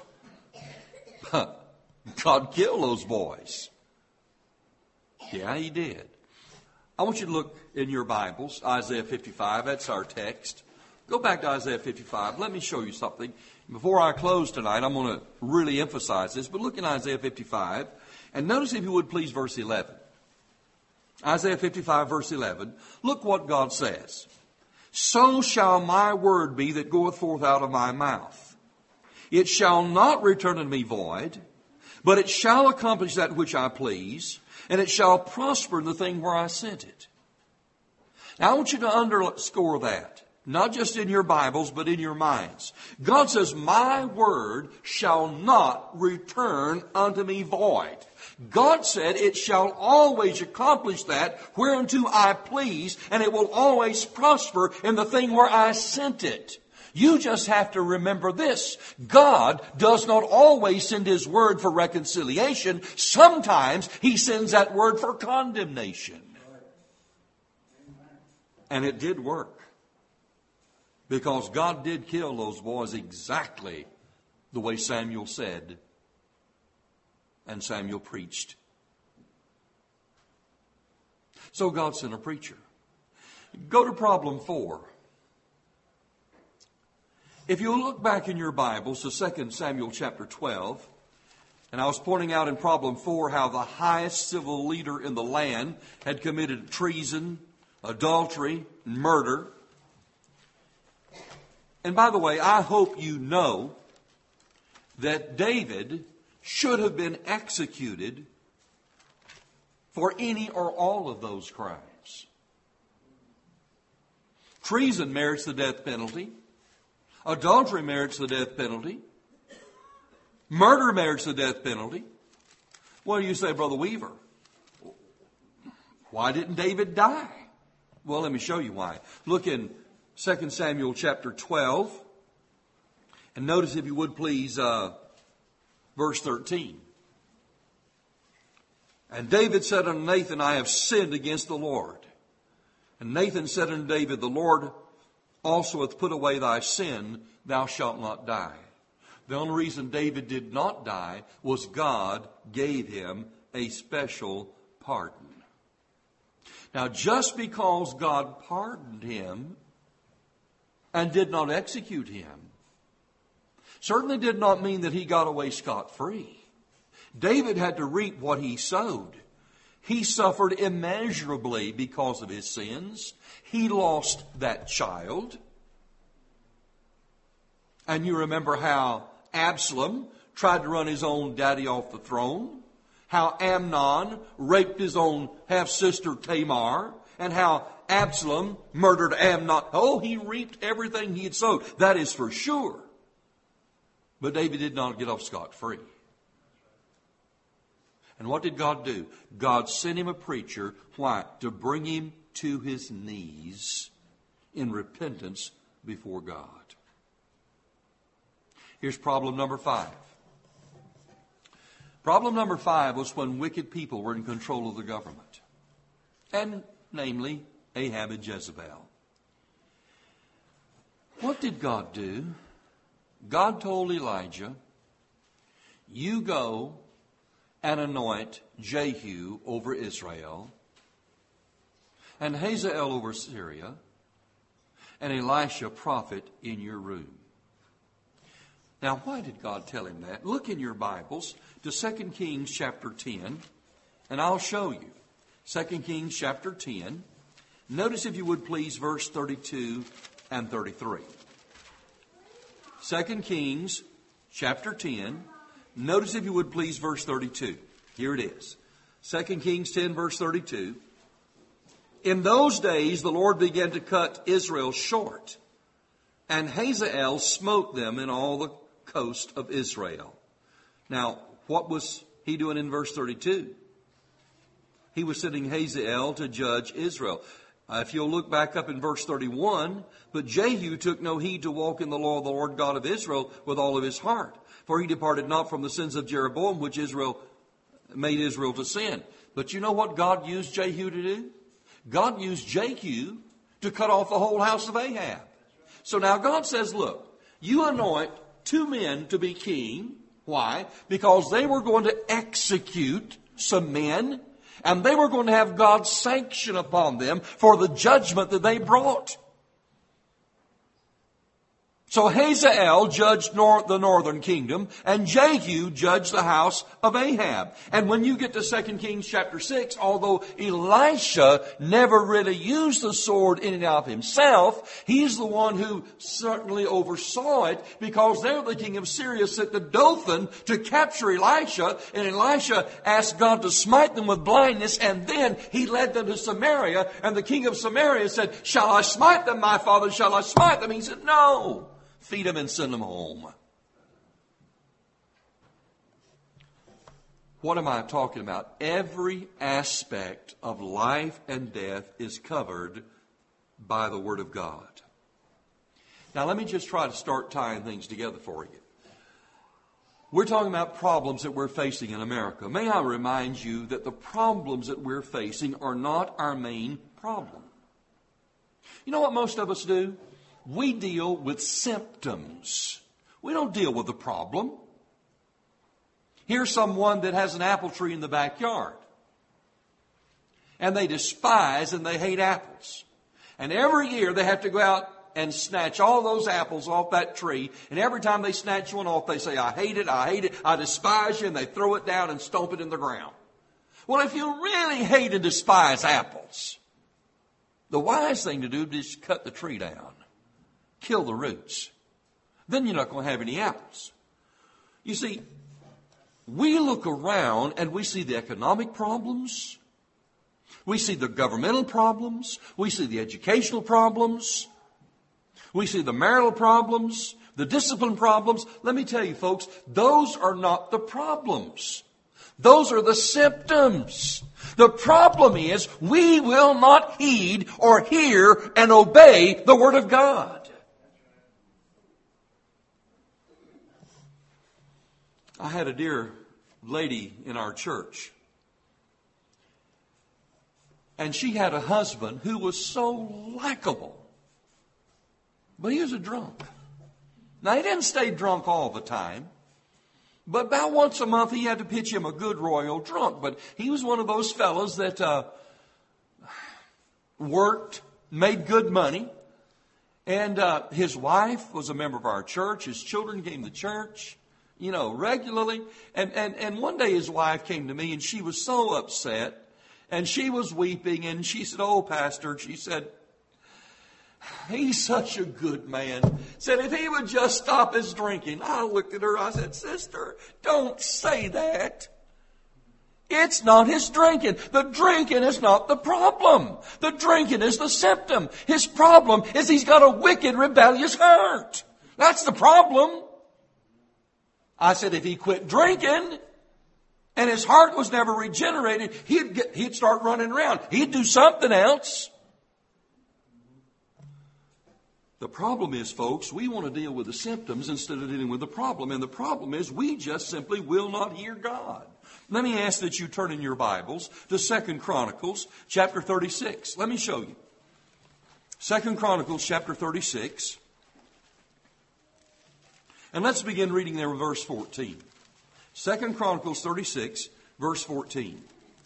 God killed those boys. Yeah, He did. I want you to look in your Bibles, Isaiah fifty-five. That's our text. Go back to Isaiah fifty-five. Let me show you something. Before I close tonight, I'm going to really emphasize this. But look in Isaiah fifty-five. And notice, if you would please, verse eleven. Isaiah fifty-five, verse eleven. Look what God says. so shall my word be that goeth forth out of my mouth. It shall not return unto me void, but it shall accomplish that which I please, and it shall prosper in the thing where I sent it. Now I want you to underscore that, not just in your Bibles, but in your minds. God says, my word shall not return unto me void. God said it shall always accomplish that whereunto I please, and it will always prosper in the thing where I sent it. You just have to remember this. God does not always send His word for reconciliation. Sometimes He sends that word for condemnation. And it did work. Because God did kill those boys exactly the way Samuel said. And Samuel preached. So God sent a preacher. Go to problem four. If you look back in your Bibles to Second Samuel chapter twelve, and I was pointing out in problem four how the highest civil leader in the land had committed treason, adultery, murder. And by the way, I hope you know that David should have been executed for any or all of those crimes. Treason merits the death penalty. Adultery merits the death penalty. Murder merits the death penalty. What do you say, Brother Weaver? Why didn't David die? Well, let me show you why. Look in Second Samuel chapter twelve. And notice, if you would please, uh, verse thirteen. And David said unto Nathan, I have sinned against the Lord. And Nathan said unto David, the Lord also hath put away thy sin, thou shalt not die. The only reason David did not die was God gave him a special pardon. Now, just because God pardoned him and did not execute him, certainly did not mean that he got away scot-free. David had to reap what he sowed. He suffered immeasurably because of his sins. He lost that child. And you remember how Absalom tried to run his own daddy off the throne. How Amnon raped his own half-sister Tamar. And how Absalom murdered Amnon. Oh, he reaped everything he had sowed. That is for sure. But David did not get off scot-free. And what did God do? God sent him a preacher. Why? To bring him to his knees in repentance before God. Here's problem number five. Problem number five was when wicked people were in control of the government. And namely, Ahab and Jezebel. What did God do? God told Elijah, you go and anoint Jehu over Israel, and Hazael over Syria, and Elisha prophet in your room. Now, why did God tell him that? Look in your Bibles to Second Kings chapter ten, and I'll show you. Second Kings chapter ten. Notice, if you would please, verse thirty-two and thirty-three. Second Kings chapter ten. Notice, if you would please, verse thirty-two. Here it is. Second Kings ten, verse thirty-two. In those days the Lord began to cut Israel short, and Hazael smote them in all the coast of Israel. Now, what was he doing in verse thirty-two? He was sending Hazael to judge Israel. Uh, if you'll look back up in verse thirty-one, but Jehu took no heed to walk in the law of the Lord God of Israel with all of his heart. For he departed not from the sins of Jeroboam, which Israel made Israel to sin. But you know what God used Jehu to do? God used Jehu to cut off the whole house of Ahab. So now God says, look, you anoint two men to be king. Why? Because they were going to execute some men, and they were going to have God's sanction upon them for the judgment that they brought. So Hazael judged nor- the northern kingdom, and Jehu judged the house of Ahab. And when you get to Second Kings chapter six, although Elisha never really used the sword in and of himself, he's the one who certainly oversaw it, because there the king of Syria sent to Dothan to capture Elisha, and Elisha asked God to smite them with blindness, and then he led them to Samaria, and the king of Samaria said, "Shall I smite them, my father? Shall I smite them?" He said, "No. Feed them and send them home." What am I talking about? Every aspect of life and death is covered by the Word of God. Now let me just try to start tying things together for you. We're talking about problems that we're facing in America. May I remind you that the problems that we're facing are not our main problem. You know what most of us do? We deal with symptoms. We don't deal with the problem. Here's someone that has an apple tree in the backyard, and they despise and they hate apples. And every year they have to go out and snatch all those apples off that tree. And every time they snatch one off, they say, "I hate it, I hate it, I despise you," and they throw it down and stomp it in the ground. Well, if you really hate and despise apples, the wise thing to do is just cut the tree down. Kill the roots. Then you're not going to have any apples. You see, we look around and we see the economic problems. We see the governmental problems. We see the educational problems. We see the marital problems, the discipline problems. Let me tell you, folks, those are not the problems. Those are the symptoms. The problem is we will not heed or hear and obey the Word of God. I had a dear lady in our church, and she had a husband who was so likable, but he was a drunk. Now, he didn't stay drunk all the time, but about once a month he had to pitch him a good royal drunk. But he was one of those fellows that uh, worked, made good money, and uh, his wife was a member of our church. His children came to church, you know, regularly. And, and, and one day his wife came to me, and she was so upset, and she was weeping, and she said, "Oh, Pastor," she said, "he's such a good man." Said, "if he would just stop his drinking." I looked at her, I said, "Sister, don't say that. It's not his drinking. The drinking is not the problem. The drinking is the symptom. His problem is he's got a wicked, rebellious heart. That's the problem." I said, if he quit drinking and his heart was never regenerated, he'd get, he'd start running around. He'd do something else. The problem is, folks, we want to deal with the symptoms instead of dealing with the problem. And the problem is we just simply will not hear God. Let me ask that you turn in your Bibles to Second Chronicles chapter thirty-six. Let me show you. Second Chronicles chapter thirty-six. And let's begin reading there with verse fourteen. Second Chronicles thirty-six, verse fourteen.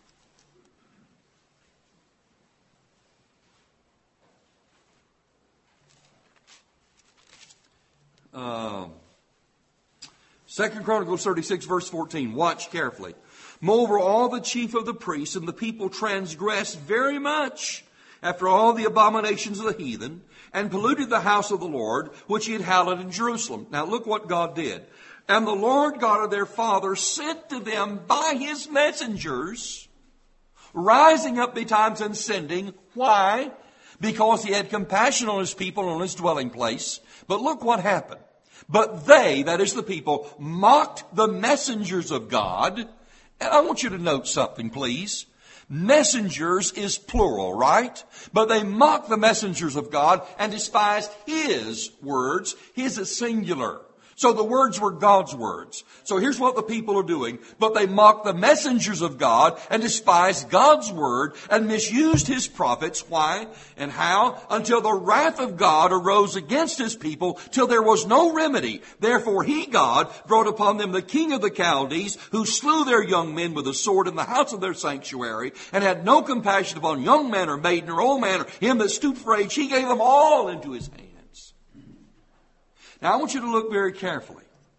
Um, Second Chronicles thirty-six, verse fourteen. Watch carefully. "Moreover, all the chief of the priests and the people transgressed very much after all the abominations of the heathen, and polluted the house of the Lord, which he had hallowed in Jerusalem." Now look what God did. "And the Lord God of their fathers sent to them by his messengers, rising up betimes and sending." Why? Because he had compassion on his people and on his dwelling place. But look what happened. "But they," that is the people, "mocked the messengers of God." And I want you to note something, please. Messengers is plural, right? But they mocked the messengers of God and despised his words. His is singular. So the words were God's words. So here's what the people are doing. "But they mocked the messengers of God and despised God's word and misused his prophets." Why and how? "Until the wrath of God arose against his people, till there was no remedy. Therefore he, God, brought upon them the king of the Chaldees, who slew their young men with a sword in the house of their sanctuary, and had no compassion upon young man or maiden or old man or him that stooped for age. He gave them all into his hand." Now I want you to look very carefully.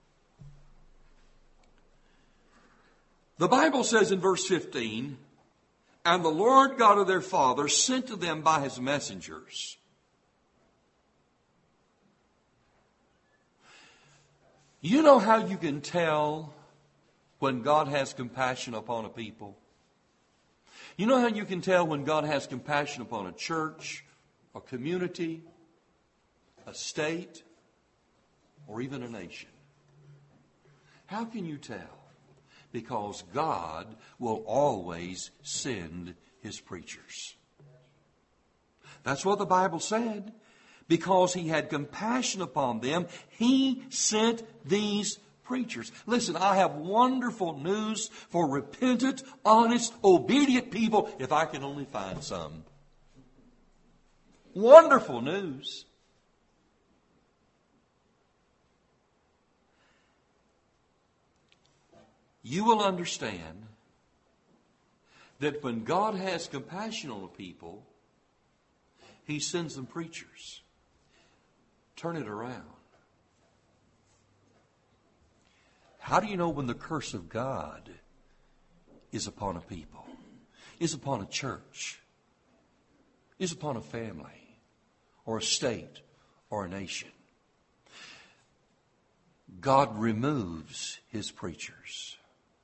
The Bible says in verse fifteen, and the Lord God of their father sent to them by his messengers. You know how you can tell when God has compassion upon a people? You know how you can tell when God has compassion upon a church, a community, a state, or even a nation? How can you tell? Because God will always send his preachers. That's what the Bible said. Because he had compassion upon them, he sent these preachers. Listen, I have wonderful news for repentant, honest, obedient people, if I can only find some. Wonderful news. You will understand that when God has compassion on a people, he sends them preachers. Turn it around. How do you know when the curse of God is upon a people, is upon a church, is upon a family, or a state, or a nation? God removes his preachers.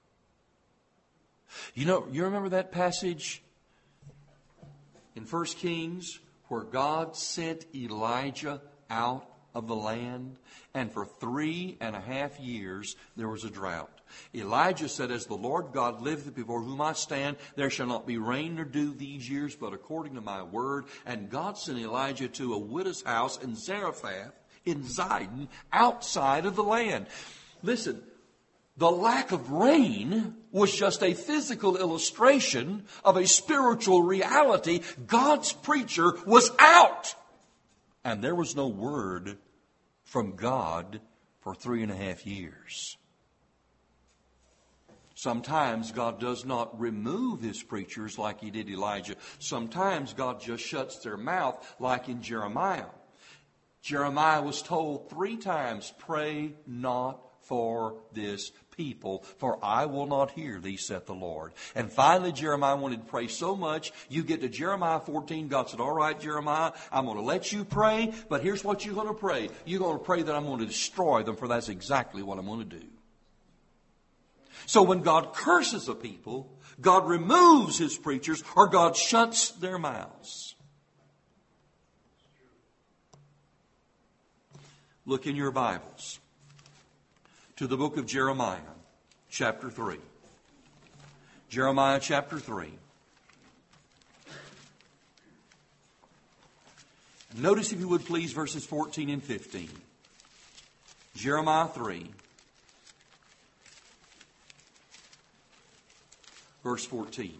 You know, you remember that passage in First Kings where God sent Elijah out of the land, and for three and a half years there was a drought. Elijah said, as the Lord God liveth before whom I stand, there shall not be rain nor dew these years, but according to my word. And God sent Elijah to a widow's house in Zarephath, in Zidon, outside of the land. Listen, the lack of rain was just a physical illustration of a spiritual reality. God's preacher was out. And there was no word from God for three and a half years. Sometimes God does not remove his preachers like he did Elijah. Sometimes God just shuts their mouth like in Jeremiah. Jeremiah was told three times, pray not for this people, for I will not hear thee, saith the Lord. And finally, Jeremiah wanted to pray so much, you get to Jeremiah fourteen, God said, all right, Jeremiah, I'm going to let you pray, but here's what you're going to pray. You're going to pray that I'm going to destroy them, for that's exactly what I'm going to do. So when God curses a people, God removes his preachers, or God shuts their mouths. Look in your Bibles to the book of Jeremiah, chapter three. Jeremiah chapter three. Notice, if you would please, verses fourteen and fifteen. Jeremiah three, verse fourteen.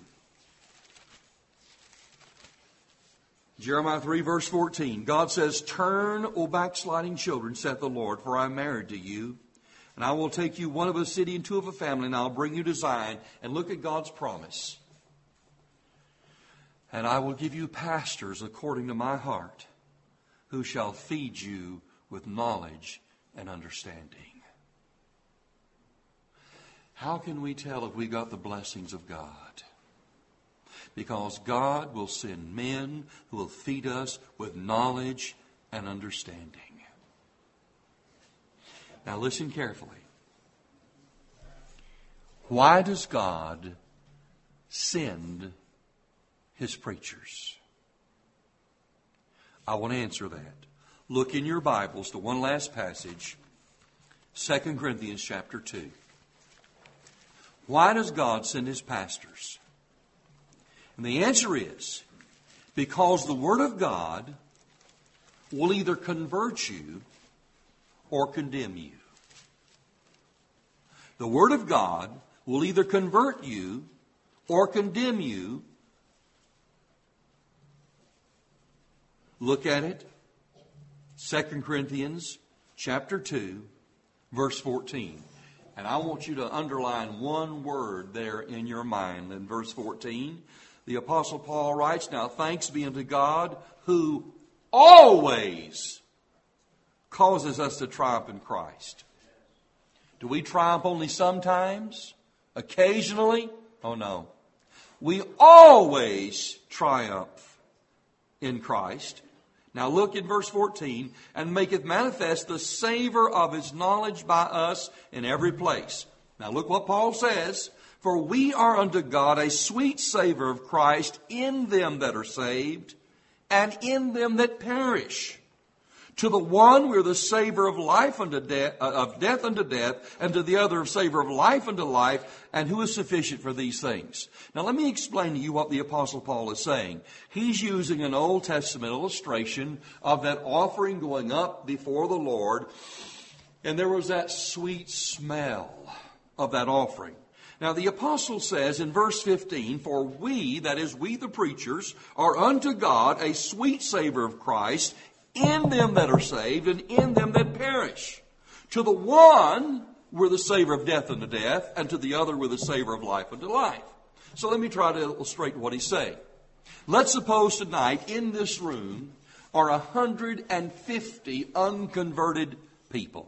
Jeremiah three, verse fourteen. God says, turn, O backsliding children, saith the Lord, for I am married to you. And I will take you one of a city and two of a family, and I'll bring you to Zion. And look at God's promise. And I will give you pastors according to my heart, who shall feed you with knowledge and understanding. How can we tell if we got the blessings of God? Because God will send men who will feed us with knowledge and understanding. Now listen carefully. Why does God send his preachers? I want to answer that. Look in your Bibles to one last passage, Second Corinthians chapter two. Why does God send his pastors? And the answer is, because the Word of God will either convert you or condemn you. The Word of God will either convert you or condemn you. Look at it. Second Corinthians chapter two, verse fourteen. And I want you to underline one word there in your mind. In verse fourteen, the Apostle Paul writes, now thanks be unto God who always causes us to triumph in Christ. Do we triumph only sometimes? Occasionally? Oh no. We always triumph in Christ. Now look at verse fourteen. And maketh manifest the savor of his knowledge by us in every place. Now look what Paul says. For we are unto God a sweet savor of Christ in them that are saved and in them that perish. To the one we're the savor of life unto death, uh, of death unto death, and to the other of savor of life unto life, and who is sufficient for these things? Now let me explain to you what the Apostle Paul is saying. He's using an Old Testament illustration of that offering going up before the Lord, and there was that sweet smell of that offering. Now the apostle says in verse fifteen, for we, that is we the preachers, are unto God a sweet savor of Christ in them that are saved and in them that perish. To the one we're the savor of death unto death, and to the other we're the savor of life unto life. So let me try to illustrate what he's saying. Let's suppose tonight in this room are one hundred fifty unconverted people.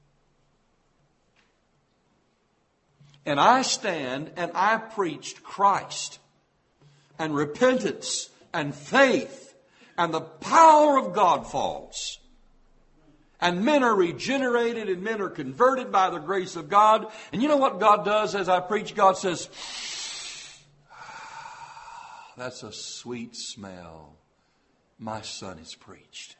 And I stand and I preached Christ and repentance and faith, and the power of God falls. And men are regenerated and men are converted by the grace of God. And you know what God does as I preach? God says, that's a sweet smell. My son is preached.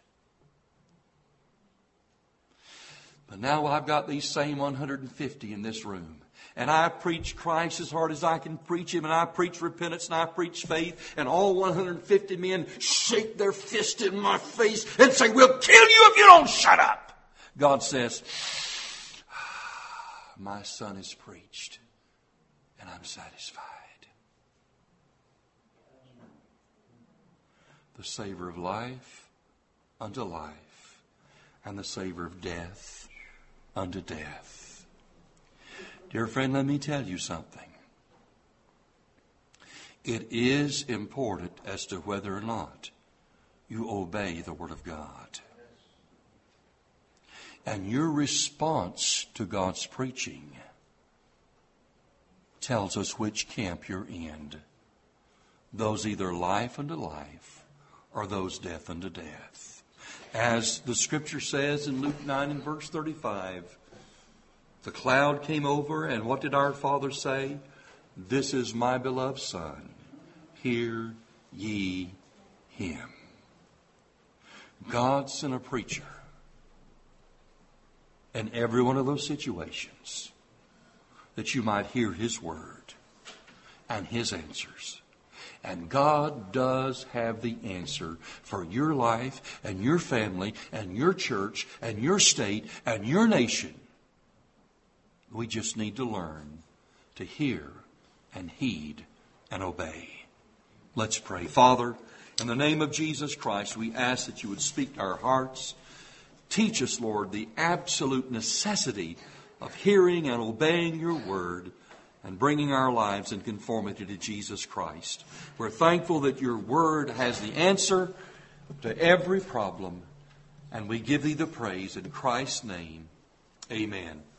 But now I've got these same one hundred fifty in this room. And I preach Christ as hard as I can preach Him. And I preach repentance and I preach faith. And all one hundred fifty men shake their fist in my face and say, we'll kill you if you don't shut up. God says, my son is preached and I'm satisfied. The savor of life unto life, and the savor of death unto death. Dear friend, let me tell you something. It is important as to whether or not you obey the Word of God. And your response to God's preaching tells us which camp you're in. Those either life unto life or those death unto death. As the Scripture says in Luke nine and verse thirty-five, the cloud came over, and what did our Father say? This is my beloved Son. Hear ye him. God sent a preacher in every one of those situations that you might hear His word and His answers. And God does have the answer for your life and your family and your church and your state and your nation. We just need to learn to hear and heed and obey. Let's pray. Father, in the name of Jesus Christ, we ask that you would speak to our hearts. Teach us, Lord, the absolute necessity of hearing and obeying your word and bringing our lives in conformity to Jesus Christ. We're thankful that your word has the answer to every problem, and we give thee the praise in Christ's name. Amen.